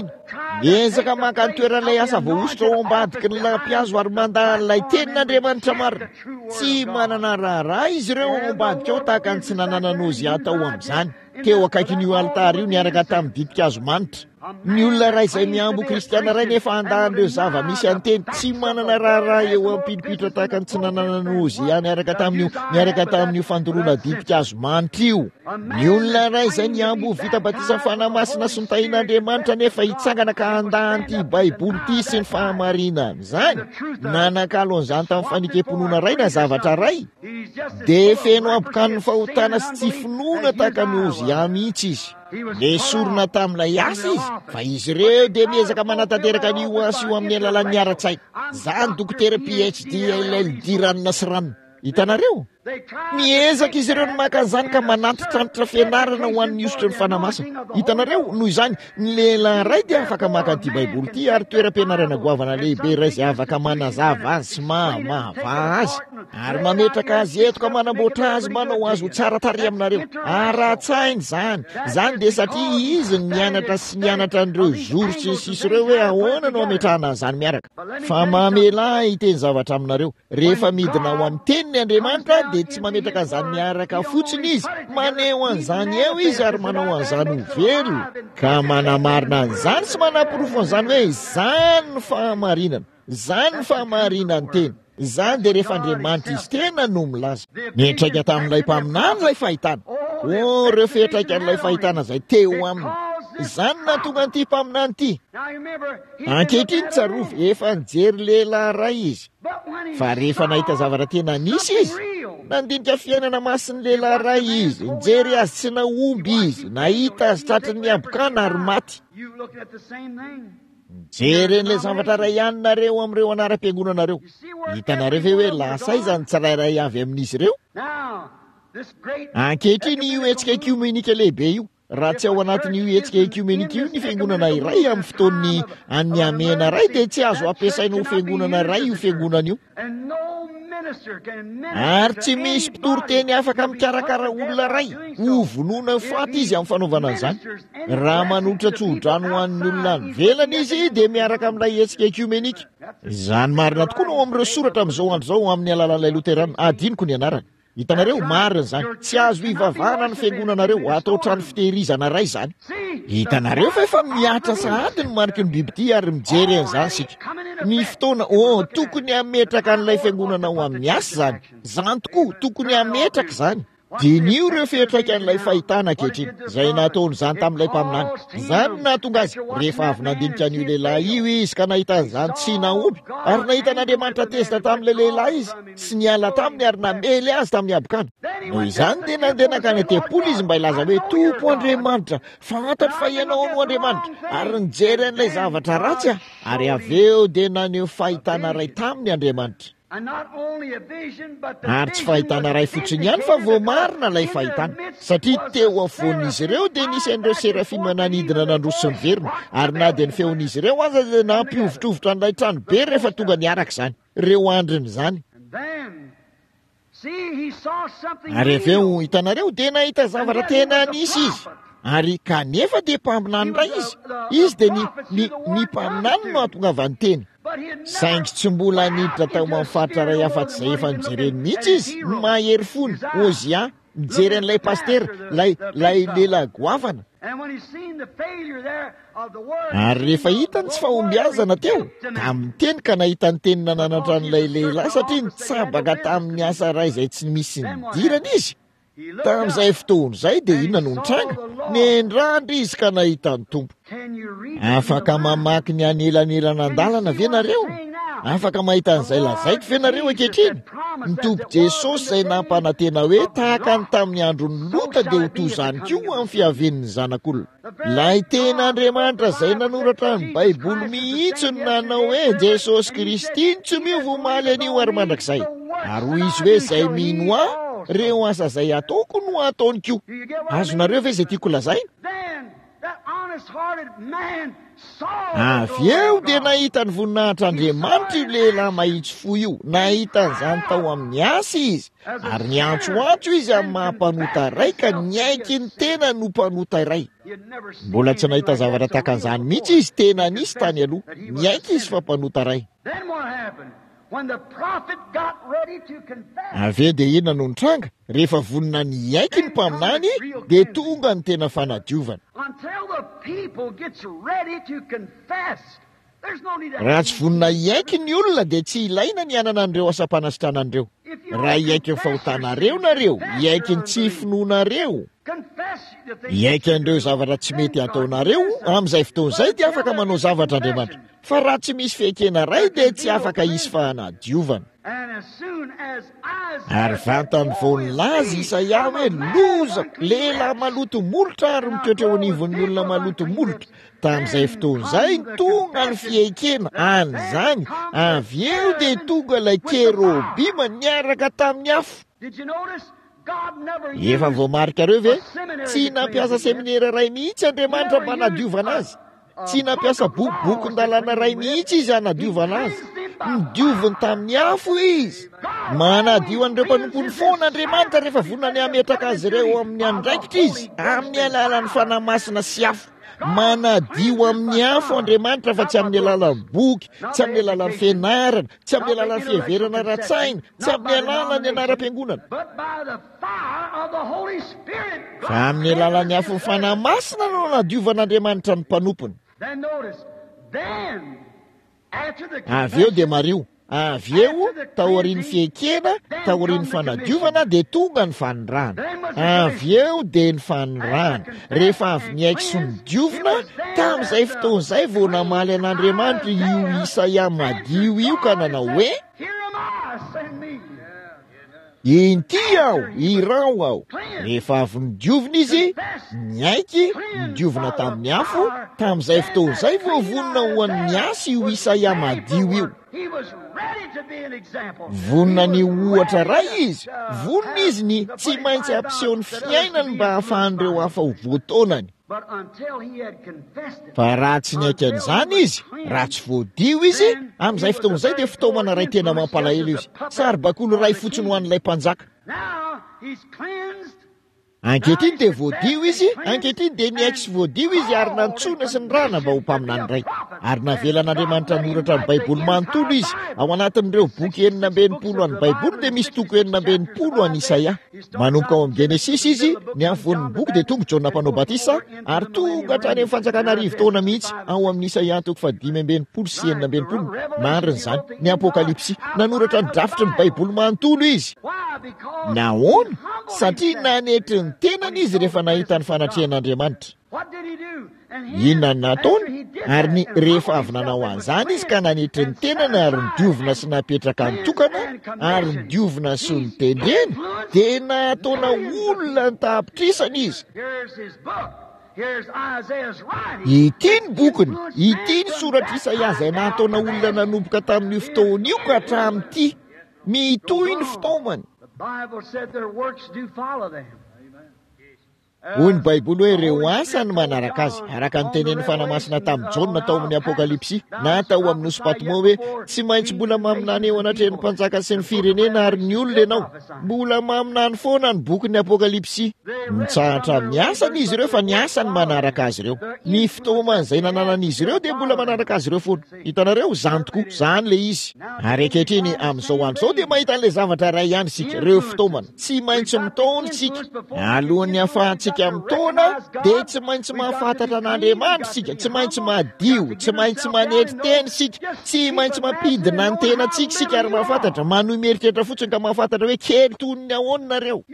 miezaka maka ny toeran'ilay asa voaositra ao ambadiky ny lampiazo ary mandahan'ilay tenin'Andriamanitra marina. Tsy manana raharaha izy ireo ao ambadika ao tahaka ny tsy nanana nozia atao amin'izany. Teo akaikin'io alitara io niaraka tamin'ny ditin-kazo manitra. Ny olona ray izay miambo kristiana ray nefa andahan'ireo zava-misy anteny tsy manana raharaha eo ampidipitra tahaka ny tsy nanana nozia niaraka tamin'io niaraka tamin'io fandoroana ditin-kazo manitra io. Ny olona ray izay niambo vita batisa fanamasina sy nitahin'Andriamanitra nefa hitsangana ka andahan'ity baiboly ity sy ny fahamarina amin'izany nanakalo an'izany tamin'ny fanikam-ponoana ray na zavatra ray dia feno ampokany ny fahotana sy tsy finoana tahaka ny Ozia mihitsy izy. Nesorona tamin'ilay asa izy fa izy ireo dia miezaka manatanteraka ny io asa io amin'ny alalan'ny ara-tsaina. Zany dokotera P H D L L D ranona sy ranona. Hitanareo? Miezaka izy ireo ny maka an'izany ka manatitranitra fianarana ho an'ny ositra ny fanamasina. Hitanareo? Noho izany ny lehilahy ray dia afaka maka an'ity baiboly ity ary toeram-pianarana goavana lehibe iray izay afaka manazava azy sy mamava azy ary mametraka azy eto ka manamboatra azy manao azy ho tsara tarehy aminareo. Ara-tsainy zany. Zany dia satria izy ny mianatra sy mianatra an'ireo zoro sy ny sisa ireo hoe ahoana no ametrahana an'izany miaraka. Fa mamela hiteny zavatra aminareo. Rehefa midina ho amin'ny tenin'ny Andriamanitra dia tsy mametraka an'izany miaraka fotsiny izy. Maneho an'izany eo izy ary manao an'izany ho velo. Ka manamarina an'izany sy manapirofo an'izany hoe izany ny fahamarinana. Izany ny fahamarinany teny. Izany dia rehefa Andriamanitra izy tena no milaza. Miantraika tamin'ilay mpaminany ilay fahitana. O ireo fiantraikan'ilay fahitana izay teo aminy. Izany nahatonga an'ity mpaminany ity. Ankehitriny tsarovy efa nijery lehilahy ray izy. Fa rehefa nahita zavatra tena nisy izy, nandinika fiainana masin'ny lehilahy ray izy, nijery azy tsy naomby izy, nahita azy tratry ny abokana ary maty. Jeren'ilay zavatra ray ihany nareo amin'ireo anaram-piangonanareo. Hitanareo ve hoe lasa izany tsirairay avy amin'izy ireo? Ankehitriny io hetsika ekumenika lehibe io. Raha tsy ao anatin'io hetsika ekumenika io ny fiangonana iray amin'ny fotoan'ny an'ny amena ray dia tsy azo ampiasaina ho fiangonana ray io fiangonana io. Ary tsy misy mpitory-teny afaka mikarakara olona ray ho vonoina faty izy amin'ny fanaovana an'izany. Raha manotra tsodrano ho an'ny olona ny velana izy dia miaraka amin'ilay hetsika ekumenika. Izany marina tokoa no amin'ireo soratra amin'izao andro izao amin'ny alalan'ilay Loterana. Adiniko ny anarany. Hitanareo marina izany. Tsy azo hivavahana ny fiangonanareo atao trano fitehirizana ray izany. Hitanareo fa efa miatra sahady ny mariky ny bibidia ary mijery an'izany sika. Ny fotoana o tokony hametraka an'ilay fiangonana ho amin'ny asa zany. Zany tokoa tokony hametraka izany. Dinio ireo fiantraikan'ilay fahitana ankehitriny izay nataony izany tamin'ilay mpaminany. Izany nahatonga azy rehefa avy nandinika an'io lehilahy io izy ka nahita an'izany tsy naomby ary nahita n'Andriamanitra tezitra tamin'ilay lehilahy izy sy niala taminy ary namely azy tamin'ny abokana. Noho izany dia nandeha nakany an-tempoly izy mba hilaza hoe Tompo Andriamanitra, fantatro fa ianao no Andriamanitra ary nijery an'ilay zavatra ratsy aho ary avy eo dia naneho fahitana ray tamin'ny Andriamanitra. Ary tsy fahitana ray fotsiny ihany fa voamarina ilay fahitana satria teo afovoan'izy ireo dia nisy an'ireo serafima nanidina nandroso ny verina ary na dia ny feon'izy ireo aza dia nampiovitrovotra n'ilay trano be rehefa tonga niaraka izany ireo andriny izany. Ary avy eo hitanareo dia nahita zavatra tena nisy izy ary kanefa dia mpaminany ray izy izy dia ny ny ny mpaminany no ahatonga ny teny. Saingy tsy mbola niditra tao amin'ny faritra ray afa-tsy izay efa nijereny mihitsy izy no mahery fony Ozia mijery an'ilay pastera lay lay lehilahy goavana. Ary rehefa hitany tsy fahombiazana teo ka miteny ka nahita ny teny nananatra an'ilay lehilahy satria nitsabaka tamin'ny asa ray izay tsy misy nidirana izy. Tamin'izay fotoana izay dia inona no nitranga? Nendrandra izy ka nahita ny Tompo. Afaka mamaky ny anelanelana an-dalana ve nareo? Afaka mahita an'izay lazaiko ve nareo ankehitriny? Ny Tompo Jesosy izay nampanantena hoe tahaka ny tamin'ny andron'ny Lota dia ho toy izany koa amin'ny fiavian'ny zanak'olona. Ilay ten'Andriamanitra izay nanoratra ny baiboly mihitsy no nanao hoe Jesosy Kristy tsy miova omaly an'io ary mandrakizay. Ary hoy izy hoe izay mino aho, reo asa izay ataoko no ataony koa. Azonareo ve izay tiako lazaina? avy eo dia nahita ny voninahitr'Andriamanitra io lehilahy mahitsy fo io, nahitan'izany tao amin'ny asa izy, ary niantsoantso izy amin'ny mahampanota iray ka niaiky ny tena no mpanota iray. Mbola tsy nahita zavatra takan'izany mihitsy izy tena nisy tany aloha, niaiky izy fa mpanota iray. Avy eo dia inona no nitranga? Rehefa vonina niaiky ny mpaminany dia tonga ny tena fanadiovana. Raha tsy vonina iaiky ny olona dia tsy ilaina ny anana an'ireo asa-panasitranan'ireo. Raha iaiky ny fahotanareo nareo, iaiky ny tsy finoanareo, iaiky an'ireo zavatra tsy mety ataonareo, amin'izay fotoan'izay dia afaka manao zavatra Andriamanitra. Fa raha tsy misy fihekena ray dia tsy afaka hisy fanadiovana. Ary vantany vao nilaza Isaia hoe lozako, lehilahy maloto molotra ary mitoetra eo anivon'ny olona maloto molotra. Tamin'izay fotoan'izay tonga ny fihekena an'izany, avy eo dia tonga ilay kerobima niaraka tamin'ny afo. Efa voamarika reo ve? Tsy nampiasa seminera ray mihitsy Andriamanitra manadiovana azy. Tsy nampiasa boki-bokin-dalàna ray mihitsy izy hanadiovana azy. Nidioviny tamin'ny afo izy. Manadio an'ireo mpanompony foana Andriamanitra rehefa vonina ny ametraka azy ireo amin'ny andraikitra izy, amin'ny alalan'ny fanamasina sy afo. Manadio amin'ny afo Andriamanitra fa tsy amin'ny alalan'ny boky, tsy amin'ny alalan'ny fianarana, tsy amin'ny alalan'ny fiheverana ra-tsaina, tsy amin'ny alalan'ny anaram-piangonana, fa amin'ny alalan'ny afo fanamasina no nadiovan'Andriamanitra ny mpanompony. Avy eo dia mario. Avy eo taorian'ny fihekena, taorian'ny fanadiovana dia tonga ny fanirana. Avy eo dia ny fanirana. Rehefa avy niaiky sy nidiovina, tamin'izay fotoan'izay vao namaly an'Andriamanitra io Isaia madio io ka nanao hoe inty aho, irao aho. Rehefa avy nidiovina izy, niaiky, nidiovina tamin'ny afo, tamin'izay fotoan'izay vao vonina ho an'ny asa io Isaia madio io. Vonina ny ohatra ray izy, vonina izy ny tsy maintsy ampiseho ny fiainany mba hahafahan'ireo hafa ho voataonany. Fa raha tsy niaiky an'izany izy, raha tsy voadio izy, amin'izay fotoan'izay dia fitaomana ray tena mampalahelo izy. Sary-bakoly ray fotsiny ho an'ilay mpanjaka. Ankehitriny dia voadio izy, ankehitriny dia niaiky sy voadio izy ary nantsona sy ny rana mba ho mpaminany ray. Ary navelan'Andriamanitra noratra ny Baiboly manontolo izy. Ao anatin'ireo boky enina amby enimpolo an'ny Baiboly dia misy toko enina amby enimpolo an'i Isaia. Manomboka ao amin'ny Genesis izy, ny afovoan'ny boky dia tonga Jona mpanao batisa, ary tonga hatrany amin'ny fanjakana arivo taona mihitsy ao amin'ny Isaia toko fadimy amby enimpolo sy enina amby enimpolo. Marina izany, ny Apokalipsy, nanoratra ny drafitry ny Baiboly manontolo izy. Nahoana? Satria nanetry ny tenany izy rehefa nahita ny fanatrehan'Andriamanitra. Inona nataony? Ary ny rehefa avy nanao an'izany izy ka nanetry ny tenany ary nidiovina sy napetraka ny tokana, ary nidiovina sy nitendrena, dia nataona olona ny tapitrisana izy. Ity ny bokiny, ity ny soratra Isaia izay nataona olona nanomboka tamin'io fotoana io ka hatramin'ity. Mitohy ny fitaomany. Hoy ny Baiboly hoe ireo asa ny manaraka azy, araka ny tenen'ny fanamasina tamin'ny Jona tao amin'ny Apokalipsy, na tao amin'ny Nosy-Patmo hoe tsy maintsy mbola maminany eo anatrehan'ny mpanjaka sy ny firenena ary ny olona ianao. Mbola maminany foana ny boky ny Apokalipsy. Mitsahatra amin'ny asany izy ireo fa ny asany manaraka azy ireo. Ny fitaomana izay nananan'izy ireo dia mbola manaraka azy ireo foana. Hitanareo izany tokoa, izany le izy. Ary ankehitriny amin'izao andro izao dia mahita an'ilay zavatra iray ihany isika, ireo fitaomana. Tsy maintsy mitaona isika. Alohan'ny hafahantsika mitaona dia tsy maintsy mahafantatra an'Andriamanitra isika, tsy maintsy madio, tsy maintsy manetry tena isika, tsy maintsy mampidina ny tenantsika isika ary mahafantatra, manohy mieritreritra fotsiny ka mahafantatra hoe kely toy ny ahoana nareo.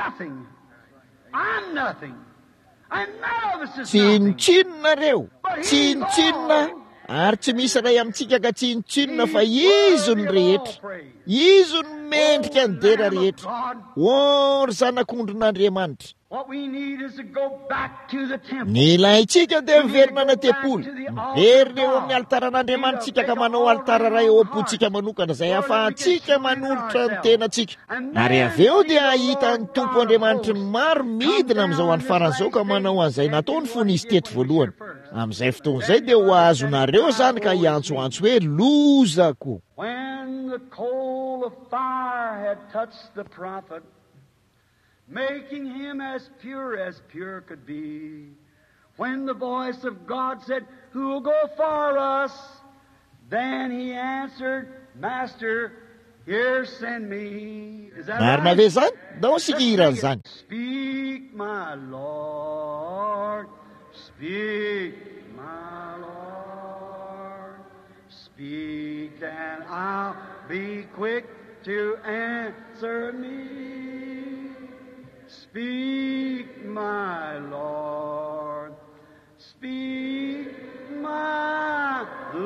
Tsy nitsinonareo, tsy nitsinona, ary tsy misy ray amintsika ka tsy nitsinona fa izo ny rehetra, izo ny mendrika ny dera rehetra. O ry zanak'ondrin'Andriamanitra, ny ilayntsika dia miverina na tempolo miverina eo amin'ny altaran'andriamanitsika ka manao altara ray eo am-pontsika manokana izay ahafahantsika manolotra ny tenantsika ary avy eo dia ahita ny tompo andriamanitry ny maro midina amin'izao any faran'izao ka manao an'izay nataony fony izy tety voalohany amin'izay fotoana izay dia ho azonareo zany ka hiantsoantso hoe lozako. When the coal of fire had touched the prophet, making him as pure as pure could be, when the voice of God said, "Who will go for us?" Then he answered, "Master, here send me." Is that Marina ve zany? Dao sikiran zany. Speak, my Lord. Speak, my Lord. Speak, and I'll be quick to answer me. Speak, my Lord. Speak, my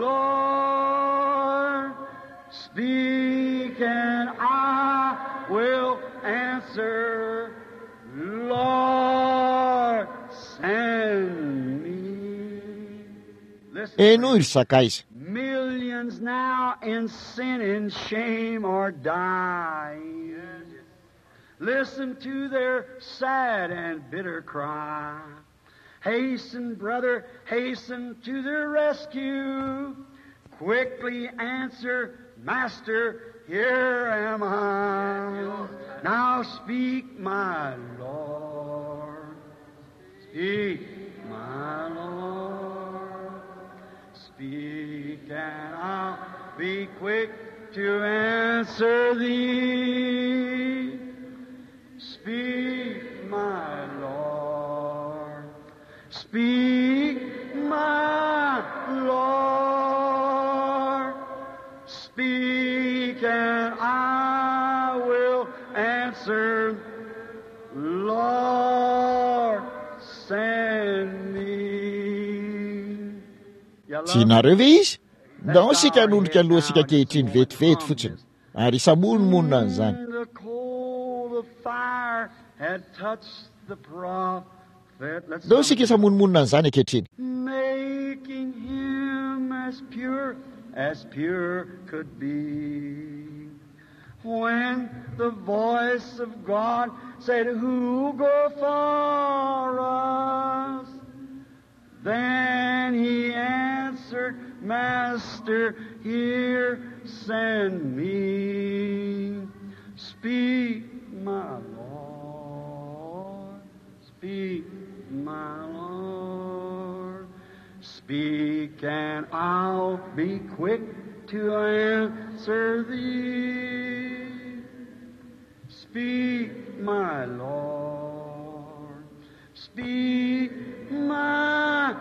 Lord. Speak, and I will answer. Lord, send me. Eno ry sakaiza. Millions now in sin and shame are dying. Listen to their sad and bitter cry. Hasten, brother, hasten to their rescue. Quickly answer, Master, here am I. Now speak, my Lord. Speak, my Lord. Speak, and I'll be quick to answer thee. Speak, my Lord. Speak, my Lord. Speak, and I will answer. Lord, send me. Tsy nareo ve izy? Dao sika hanondrika alohantsika kehitriny vetivety fotsiny ary isamonomonina an'izany. The coal of fire had touched the prophet. Dao sika isamonomonina an'izany ankehitriny. Making him as pure as pure could be. When the voice of God said, "Who will go for us?" Then he answered, "Master, here send me." Speak, my Lord. Speak, my Lord. Speak, and I'll be quick to answer thee. Speak, my Lord. Speak, my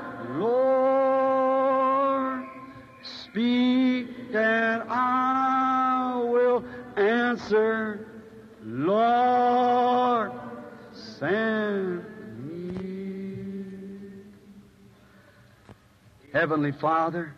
Lord. Speak, and I will answer. Lord, send me. Heavenly Father,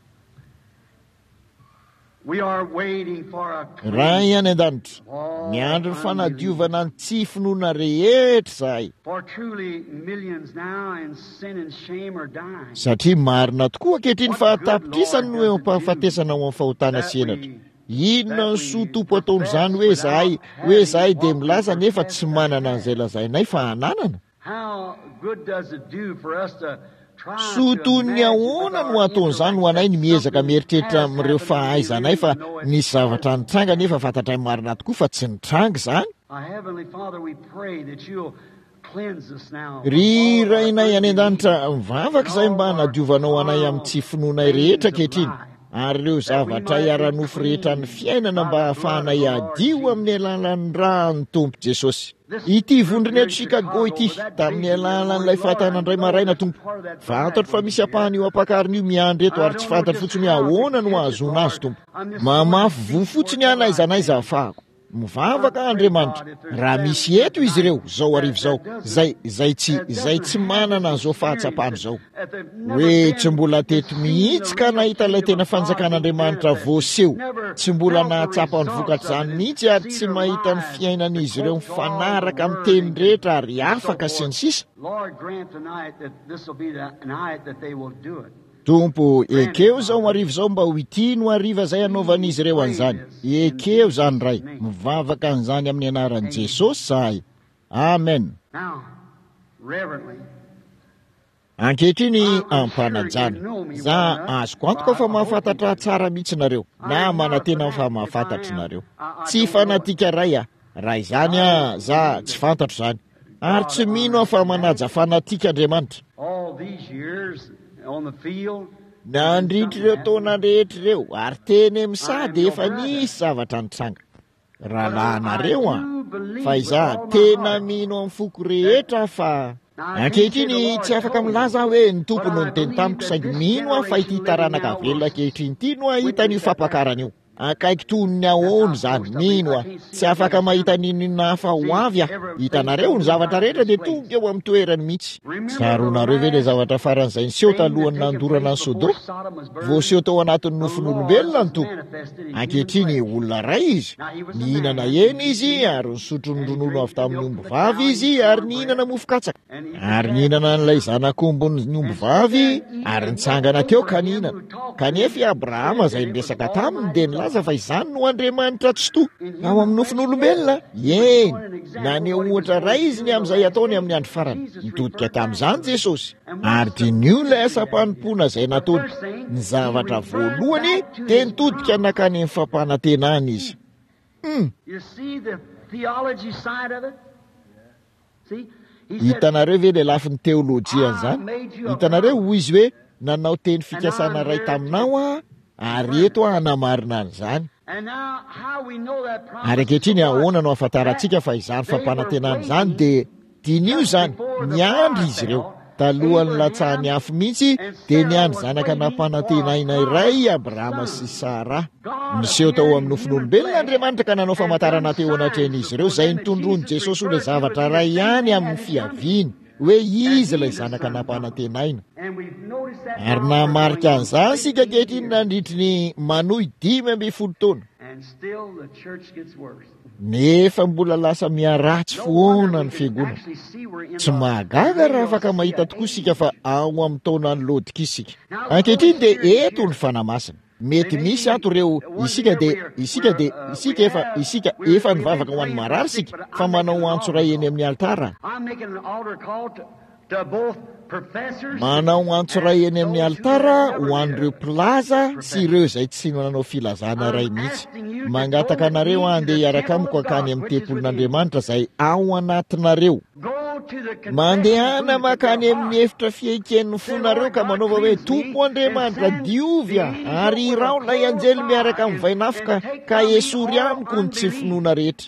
we are waiting for a Raha ihany an-danitra miandry ny fanadiovana ny tsy finoana rehetra zahay. For truly millions now in sin and shame are dying. Satria marina tokoa ankehitriny fahatapitrisany no eo ampahafatesana ao amin'ny fahotana sy henatra. Inona ny soa tompo ataon'izany hoe zahay hoe zahay dia milaza nefa tsy manana an'izay lazainay fa hananana? How good does it do for us to try Soa to toy ny imagine ahoana with no our ataon'izany ho anay ny miezaka mieritreritra amin'ireo fahaizanay fa nisy zavatra nitranga nefa fantatray marina tokoa fa tsy nitranga izany. Our Heavenly Father, we pray that you'll cleanse us now. Ry rainay any an-danitra mivavaka izay mba nadiovanao anay amin'ny tsy finoanay rehetra ankehitriny ary ireo zavatra hiara-nofo rehetra ny fiainana mba hahafahanay adio amin'ny alalan'ny rany Tompo Jesosy. Ity vondrony eto Chicago ity tamin'ny alalan'ilay fahatanandray maraina Tompo. Fantatro fa misy apahany io ampakariny io miandry eto ary tsy fantatro fotsiny ahoana no ahazona azy Tompo. Mamafy vo fotsiny ana izanay zafahako. mivavaka Andriamanitra. Raha misy eto izy ireo zao arivo zao zay zay tsy zay tsy manana an'izao fahatsapany zao hoe tsy mbola teto mihitsy ka nahita ilay tena fanjakan'Andriamanitra voaseho, tsy mbola nahatsapa ny vokatra zany mihitsy ary tsy mahita ny fiainan'izy ireo mifanaraka amin'ny teny rehetra ary afaka sy ny sisa. Tompo, ekeo zao arivo zao mba ho ity no ariva zay anaovan'izy ireo an'izany. Ekeo zany ray, mivavaka an'izany amin'ny anaran'i Jesosy zahay. Amen. Ankehitriny ampanajana, za azoko antoka fa mahafantatra tsara mihitsy nareo, na manantena fa mahafantatra nareo. Tsy fanatika ray a, raha izany a, za tsy fantatro zany. Ary tsy mino fa manaja fanatika Andriamanitra. Nandritra ireo taona rehetra ireo, ary teny misady efa nisy zavatra nitranga. Rahalànareo a, fa iza tena mino amin'ny foko rehetra fa ankehitriny tsy afaka milaza hoe ny tompony no niteny tamiko saingy mino a fa ity taranaka velona ankehitriny ity no ahita ny fampakarana io. Akaiky tonony ahoany zany, mino a, tsy afaka mahita ninona hafa ho avy a. Hitanareo ny zavatra rehetra dia tonga eo amin'ny toerany mihitsy. Tsaronareo ve ilay zavatra faran'izay niseho talohany nandorana ny Sodoma? Voaseho tao anatin'ny nofon'olombelona ny tompo. Ankehitriny olona ray izy, nihinana hena izy ary nisotro ny ronono avy tamin'ny omby vavy izy ary nihinana mofo katsaka. Ary nihinana n'ilay zanak'ombon'ny omby vavy ary nitsangana teo ka nihinana. Kanefa i Abrahama izay niresaka taminy dia nilaza fa izany no Andriamanitra tsy to ao amin'ny nofon'olombelona. Eny, naneho ohatra ray izy ny amin'izay ataony amin'ny andro farany. Nitodika tamin'izany Jesosy ary dinio ilay asa-panompona izay nataony. Ny zavatra voalohany dia nitodika nakany amin'ny fampanantenana izy. Hmm. Hitanareo ve ilay lafin'ny teolojia an'izany? Hitanareo hoy izy hoe nanao teny fikasana ray taminao a ary eto hanamarina an'izany. Ary ankehitriny ahoana no ahafantarantsika fa izany fampanantenana izany dia dinio izany niandry izy ireo talohan'ny latsahany afo mihitsy dia niandry zanaka nampanantenaina iray Abrahama sy Sara. Niseho tao amin'ny nofon'olombelona Andriamanitra ka nanao famantarana teo anatrehan'izy ireo izay nitondroany Jesosy ho ilay zavatra ray ihany amin'ny fiaviany hoe izy ilay zanaka nampanantenaina. Ary namarika an'izany sika ankehitriny nandritry ny manohy dimy amby folo taona. Nefa mbola lasa miaratsy foana ny fiangonana. Tsy mahagaga raha afaka mahita tokoa sika fa ao amin'ny taonany Laodikea isika. Ankehitriny dia eto ny fanamasina. Mety misy ato ireo isika dia isika dia isika efa isika efa nivavaka ho an'ny marary sika fa manao antso ray eny amin'ny altara. Manao antso ray eny amin'ny altara ho an'ireo mpilaza sy ireo izay tsy nanao filazana ray mihitsy. Mangataka anareo andeha hiaraka amiko akany amin'ny tempolin'Andriamanitra izay ao anatinareo. Mandehana makany amin'ny efitra fiaiken'ny fonareo ka manaova hoe Tompo Andriamanitra diovy ary irao ilay anjely miaraka amin'ny vainafika ka esory amiko ny tsy finoana rehetra.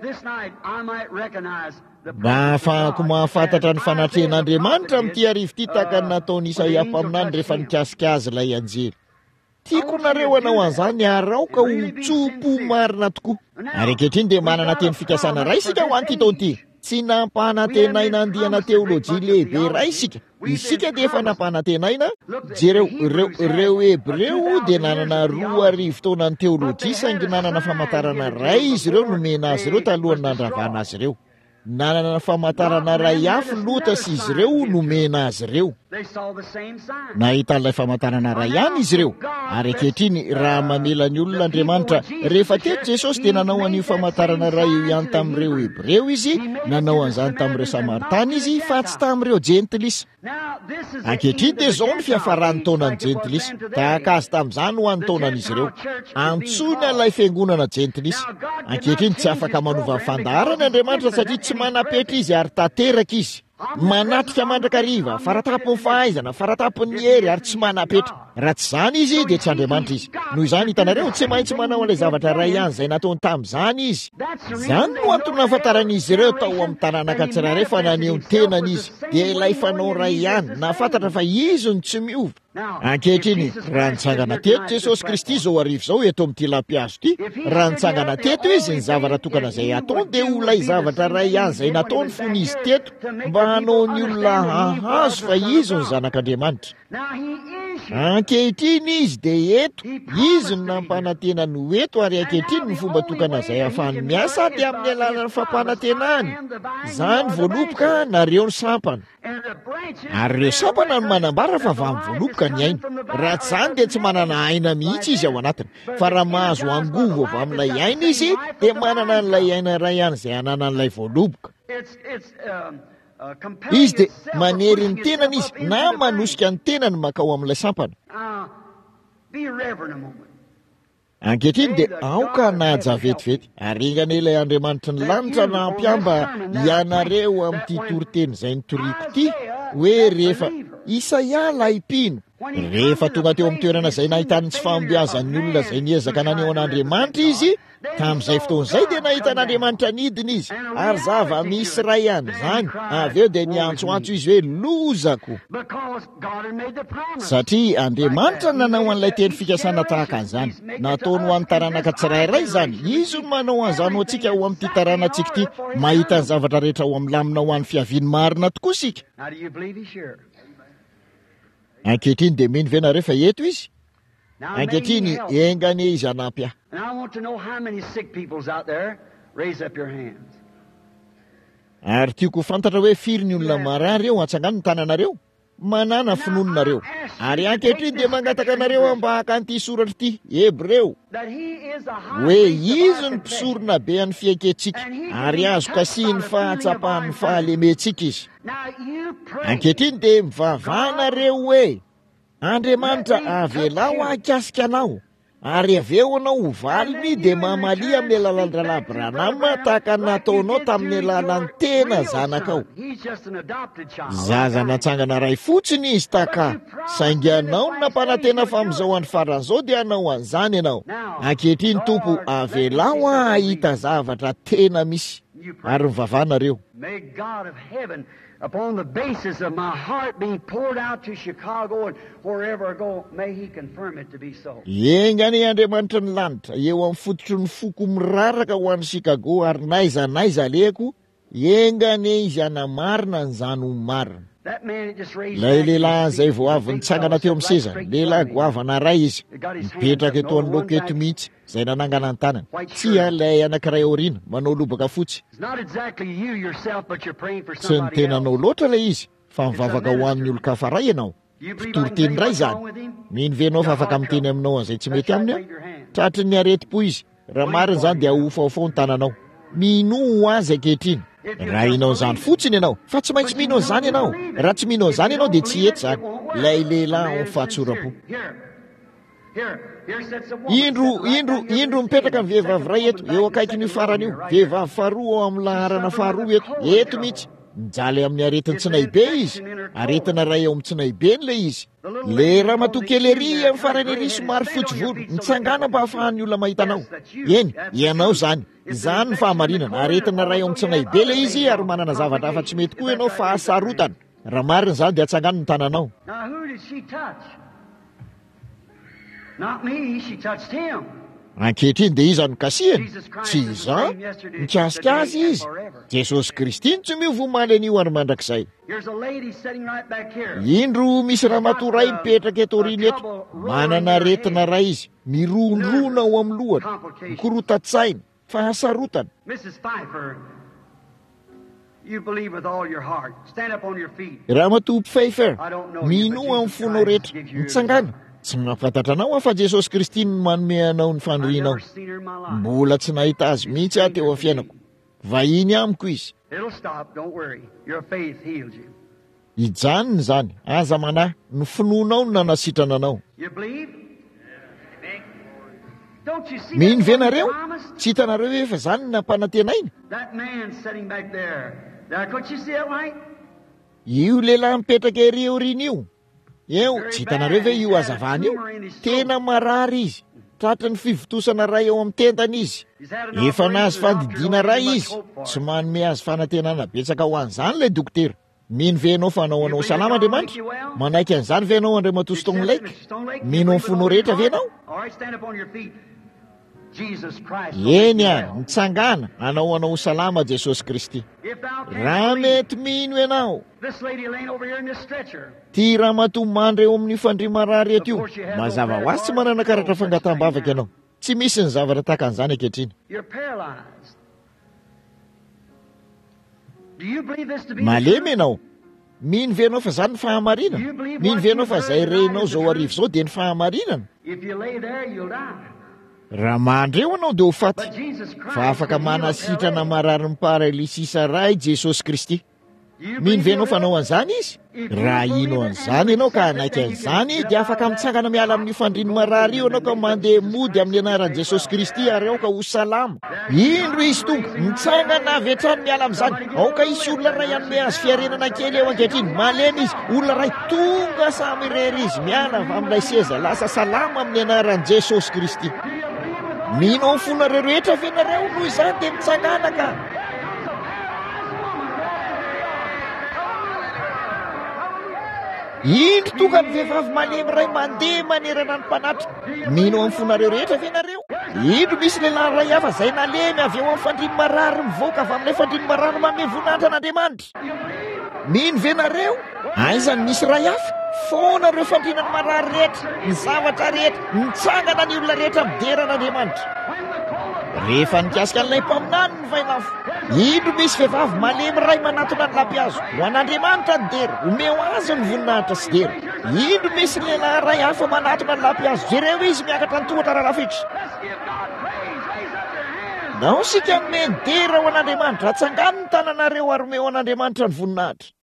Mba ahafahako mahafantatra ny fanatrehan'Andriamanitra amin'ity arivo ity tahaka ny nataony Isaia mpaminany rehefa nikasika azy ilay anjely. Tiako nareo anao an'izany araoka ho tsopo marina tokoa. Ary ankehitriny dia manana teny fikasana ray isika ho an'ity taona ity. Tsy nampanantenaina andiana teolojia lehibe ray isika. Isika dia efa nampanantenaina. Jereo ireo ireo Hebreo dia nanana roa arivo taona ny teolojia saingy nanana famantarana ray izy ireo nomena azy ireo talohany nandravana azy ireo. Nanana famantarana ray hafa lota sy izy ireo nomena azy ireo. Nahita ilay famantarana ray ihany izy ireo. Ary ankehitriny raha mamela ny olona Andriamanitra rehefa teto Jesosy dia nanao an'io famantarana ray io ihany tamin'ireo Hebreo izy, nanao an'izany tamin'ireo Samaritana izy fa tsy tamin'ireo Jentilisa. Ankehitriny dia izao ny fiafarany taonany Jentilisa. Tahaka azy tamin'izany ho an'ny taonan'izy ireo. Antsoina ilay fiangonana Jentilisa. Ankehitriny tsy afaka manova fandaharana Andriamanitra satria tsy manapetra izy ary tanteraka izy. Manatrika mandrakariva, faratapony fahaizana, faratapony hery ary tsy manapetra. raha tsy zany izy dia tsy Andriamanitra izy. Noho izany hitanareo tsy maintsy manao an'ilay zavatra ray ihany izay nataony tamin'izany izy. Zany no antony nahafantaran'izy ireo tao amin'ny tanàna tsirairay fa naneho ny tenany izy, dia ilay fanao ray ihany nahafantatra fa izy ny tsy miova. Ankehitriny raha nitsangana teto Jesosy Kristy zao arivo zao eto amin'ity lampiazo ity, raha nitsangana teto izy ny zavatra tokana izay ataony dia ho ilay zavatra ray ihany izay nataony fony izy teto mba hanao ny olona hahazo fa izy ny zanak'Andriamanitra. Ankehitriny izy dia eto izy no nampanantena no eto, ary ankehitriny ny fomba tokana izay ahafahany miasa dia amin'ny alalan'ny fampanantenany. Izany voaloboka nareo ny sampana, ary ireo sampana no manambara fa avy amin'ny voaloboka ny aina. Raha tsy zany dia tsy manana aina mihitsy izy ao anatiny, fa raha mahazo angovo avy amin'ilay aina izy dia manana n'ilay aina ray ihany izay ananan'ilay voaloboka. Izy dia manery ny tenany izy na manosika ny tenany makao amin'ilay sampana. Ankehitriny dia aoka nahaja vetivety, aringana ilay Andriamanitra ny lanitra na ampiamba ianareo amin'ity toriteny izay nitoriako ity hoe rehefa Isaia laipino, rehefa tonga teo amin'ny toerana izay nahitany tsy fahombiazan'ny olona izay niezaka naneho an'Andriamanitra izy, tamin'izay fotoan'izay dia nahita an'Andriamanitra nidina izy, ary zava misy ray ihany zany. Avy eo dia niantsoantso izy hoe lozako, satria Andriamanitra nanao an'ilay teny fikasana tahaka an'izany. Nataony ho an'ny taranaka tsirairay zany. Izy no manao an'izany ho antsika ho amin'ity taranantsika ity, mahita ny zavatra rehetra ho amin'ny lamina ho an'ny fiaviany marina tokoa sika. Ankehitriny dia mino ve nareo fa eto izy? Ankehitriny engane izy hanampy ahy. Ary tiako fantatra hoe firy ny olona marary eo atsangano ny tananareo, manana finononareo. Ary ankehitriny dia mangataka anareo ambahaka an'ity soratra ity, Hebreo, hoe izy ny mpisorona be an'ny fiainkentsika, ary azo kasihany fahatsapahany fahalementsika izy. Ankehitriny dia mivavahanareo hoe Andriamanitra avelao ahakasika anao, ary avy eo anao ho valiny dia mamalia amin'ny alalan'ny rahalahy Branama tahaka nataonao tamin'ny alalan'ny tena zanakao. Zaza natsangana ray fotsiny izy taka, saingy anao no nampanantena fa amin'izao andro faran'izao dia anao an'izany ianao. Ankehitriny Tompo avelao ahita zavatra tena misy, ary mivavahanareo. Upon the basis of my heart being poured out to Chicago and wherever I go, may He confirm it to be so. Engane Andriamanitra ny lanitra eo amin'ny fototry ny foko miraraka ho an'ny Chicago, ary naiza naiza aleko, engane izy hanamarina an'izany ho marina. Ilay lehilahy izay vao avy nitsangana teo amin'ny seza, lehilahy goavana ray izy, mipetraka eto anoloko eto mihitsy, izay nanangana ny tanany. Tsy ilay anankiray aoriana manao lobaka fotsy. Tsy ny tenanao loatra ilay izy, fa mivavaka ho an'ny olo-kafa ray ianao. Fitoriteny ray zany. Mino venao fa afaka miteny aminao an'izay tsy mety aminy aho? Tratry ny areti-po izy. Raha marina zany dia hofaofao ny tananao. Mino ho azy ankehitriny. Raha inao zany fotsiny ianao, fa tsy maintsy minao zany ianao. Raha tsy minao zany ianao dia tsy eto zany. Ilay lehilahy ao fahatsoram-po. Indro, indro, indro mipetraka amin'ny vehivavy ray eto, eo akaiky ny farany io. Vehivavy faharoa ao amin'ny laharana faharoa eto. Eto mihitsy. Mijaly amin'ny aretin'ny tsinaibe izy. Aretina ray ao amin'ny tsinaibe n'ilay izy. Le ramatoa kely ery amin'ny farany ery somary fotsy volo, mitsangana mba ahafahan'ny olona mahita anao. Eny, ianao zany. Izany ny fahamarinana. Aretina ray ao amin'ny tsinaibe ilay izy, ary manana zavatra hafa tsy mety koa ianao fa hasarotana. Raha marina zany dia atsangana ny tananao. Now who did she touch? Not me, she touched him. Ankehitriny dia iza no kasihany? Tsy iza, mikasika azy izy. Jesosy Kristy tsy miova omaly an'io ary mandrakizay. Indro misy ramatoa ray mipetraka eto aoriana eto, manana aretina ray izy, mirondrona ao amin'ny lohany, mikorotan-tsaina, fa hasarotana. Ramatoa Pfeiffer, mino amin'ny fonao rehetra, mitsangana. Tsy mampafantatra anao aho fa Jesosy Kristy no manome anao ny fanorinao. Mbola tsy nahita azy mihitsy aho teo amin'ny fiainako. Vahiny amiko izy. Ijanony zany, aza manahy, ny finoanao no nanasitrana anao. Mino ve nareo? Tsy hitanareo hoe efa zany nampanantenaina? Io lehilahy mipetraka ery aoriana io. eo tsy hitanareo ve io azavana io tena marary izy tratra ny fivotosana ray eo amin'ny tentana izy efa nazy fandidiana ray izy tsy manome azy fanantenana betsaka ho an'izany le dokotera mino venao fanao anao salama Andriamanitra manaiky an'izany venao Andriamantoa Stone Lake mino amin'ny fonao rehetra venao eny a mitsangana anao anao salama Jesosy Kristy raha mety mino ianao ty ramatoa mandry eo amin'ny fandrimarary eto io mazava ho azy tsy manana karatra fangatambavaka ianao tsy misy ny zavatra tahaka an'izany ankehitriny malemy ianao mino venao fa zany ny fahamarinana mino venao fa zay renao zao arivo zao dia ny fahamarinana raha mandreo anao dia ho faty fa afaka manasitrana marary ny paralysisa ray Jesosy Kristy mino venao fanao an'izany izy raha ino an'izany ianao ka anaiky an'izany dia afaka mitsangana miala amin'ny fandriny marary io anao ka mandeha mody amin'ny anaran'i Jesosy Kristy ary ao ka ho salama indro izy tonga mitsangana avy hatrany miala amin'izany ao ka isy olona ray anome azy fiarenana kely eo ankehitriny malemy izy olona ray tonga samy rery izy miala avy amin'ilay seza lasa salama amin'ny anaran'i Jesosy Kristy mino amin'ny fonareo rehetra venareo noho izany dia mitsangana ka indro tonga ny vehivavy malemy ray mandeha manerana ny mpanatra mino amin'ny fonareo rehetra venareo indro misy lehilahy ray hafa zay nalemy avy eo amin'ny fandriny marary mivoaka avy amin'ilay fandriny marary manome voninahitra an'Andriamanitra mino venareo aizany misy ray hafa foanareo fandrinany marary rehetra ny zavatra rehetra mitsangana ny olona rehetra mideran'Andriamanitra rehefa nikasika an'ilay mpaminany ny vainafo indro misy vehivavy malemy ray manatona ny lampiazo ho an'Andriamanitra ny dera omeo azy ny voninahitra sy dera indro misy lehilahy ray hafa manatona ny lampiazo jereo izy miakatra ny tohatra rarafitra nao sika nomeny dera ho an'Andriamanitra atsangano ny tananareo ary omeo an'Andriamanitra ny voninahitra